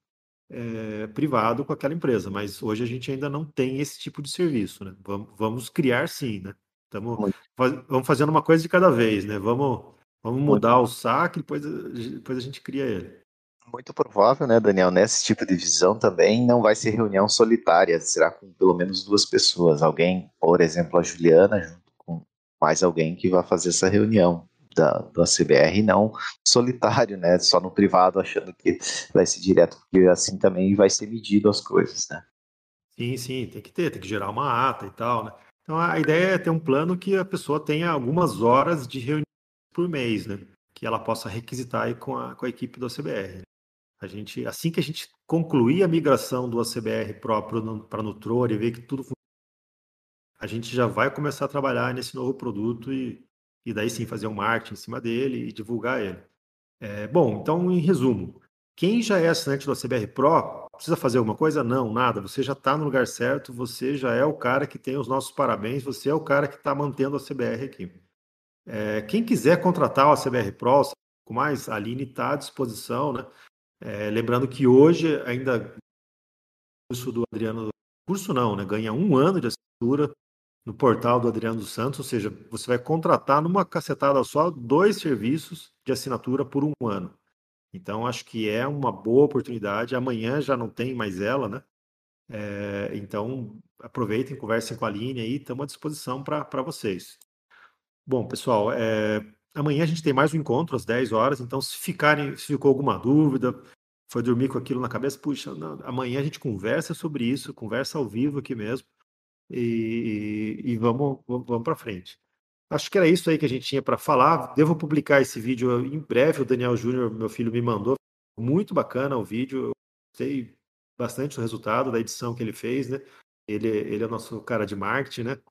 privado com aquela empresa, mas hoje a gente ainda não tem esse tipo de serviço, né? Vamos criar sim, né? Vamos fazendo uma coisa de cada vez, né? Vamos mudar o saque, depois a gente cria ele. Muito provável, né, Daniel, nesse tipo de visão também não vai ser reunião solitária, será com pelo menos 2 pessoas, alguém, por exemplo, a Juliana, junto com mais alguém que vai fazer essa reunião da CBR, não solitário, né, só no privado, achando que vai ser direto, porque assim também vai ser medido as coisas, né. Sim, tem que gerar uma ata e tal, né. Então a ideia é ter um plano que a pessoa tenha algumas horas de reunião por mês, né, que ela possa requisitar aí com a equipe do CBR. Assim que a gente concluir a migração do ACBR Pro para Nutror e ver que tudo funciona, a gente já vai começar a trabalhar nesse novo produto e e daí sim fazer um marketing em cima dele e divulgar ele. Bom, então, em resumo, quem já é assinante do ACBR Pro, precisa fazer alguma coisa? Não, nada. Você já está no lugar certo, você já é o cara que tem os nossos parabéns, você é o cara que está mantendo a CBR aqui. Quem quiser contratar o ACBR Pro, com mais, a Aline está à disposição, né? Lembrando que hoje ainda o curso do Adriano, curso não, né? Ganha 1 ano de assinatura no portal do Adriano dos Santos, ou seja, você vai contratar numa cacetada só 2 serviços de assinatura por 1 ano. Então, acho que é uma boa oportunidade. Amanhã já não tem mais ela, né? Então, aproveitem, conversem com a Aline aí, estamos à disposição para vocês. Bom, pessoal, amanhã a gente tem mais um encontro às 10 horas, então se ficou alguma dúvida, foi dormir com aquilo na cabeça, puxa, não, amanhã a gente conversa sobre isso, conversa ao vivo aqui mesmo, e vamos para frente. Acho que era isso aí que a gente tinha para falar. Devo publicar esse vídeo em breve. O Daniel Júnior, meu filho, me mandou. Muito bacana o vídeo. Eu gostei bastante do resultado da edição que ele fez, né? Ele é o nosso cara de marketing, né?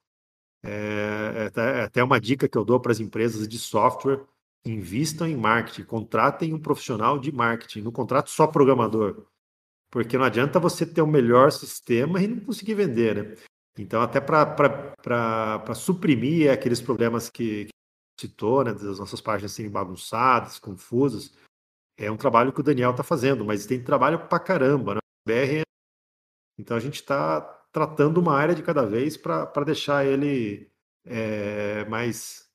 Até uma dica que eu dou para as empresas de software: invistam em marketing, contratem um profissional de marketing, não contrate só programador, porque não adianta você ter o melhor sistema e não conseguir vender, né? Então, até para suprimir aqueles problemas que citou, né, das nossas páginas serem bagunçadas, confusas, é um trabalho que o Daniel está fazendo, mas tem trabalho para caramba, né? Então, a gente está tratando uma área de cada vez para deixar ele mais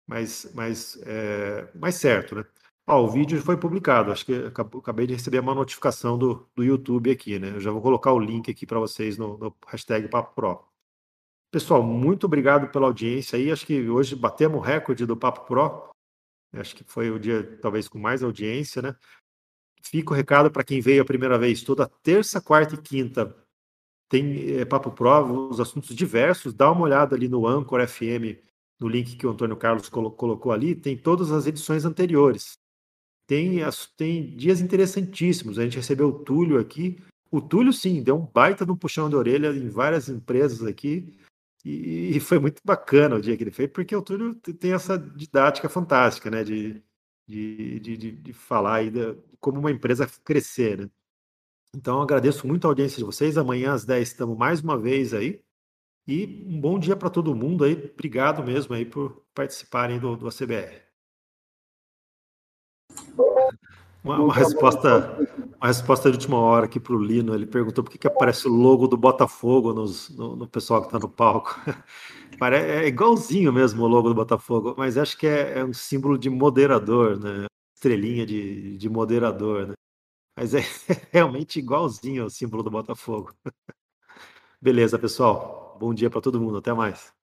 certo, né? O vídeo foi publicado, acho que acabei de receber uma notificação do YouTube aqui, né? Eu já vou colocar o link aqui para vocês no hashtag Papo Pro. Pessoal, muito obrigado pela audiência aí. Acho que hoje batemos o recorde do Papo Pro. Acho que foi o dia talvez com mais audiência, né? Fica o recado para quem veio a primeira vez. Toda terça, quarta e quinta tem Papo Pro, os assuntos diversos. Dá uma olhada ali no Anchor FM, no link que o Antônio Carlos colocou ali. Tem todas as edições anteriores. Tem dias interessantíssimos. A gente recebeu o Túlio aqui. O Túlio, sim, deu um baita de um puxão de orelha em várias empresas aqui. E foi muito bacana o dia que ele fez, porque o Túlio tem essa didática fantástica, né? De falar aí como uma empresa crescer, né? Então, agradeço muito a audiência de vocês. Amanhã às 10 estamos mais uma vez aí. E um bom dia para todo mundo aí. Obrigado mesmo aí por participarem do ACBR. Uma resposta de última hora aqui para o Lino. Ele perguntou por que aparece o logo do Botafogo no pessoal que está no palco. É igualzinho mesmo o logo do Botafogo, mas acho que é um símbolo de moderador, né? Estrelinha de moderador, né? Mas é realmente igualzinho ao símbolo do Botafogo. Beleza, pessoal. Bom dia para todo mundo. Até mais.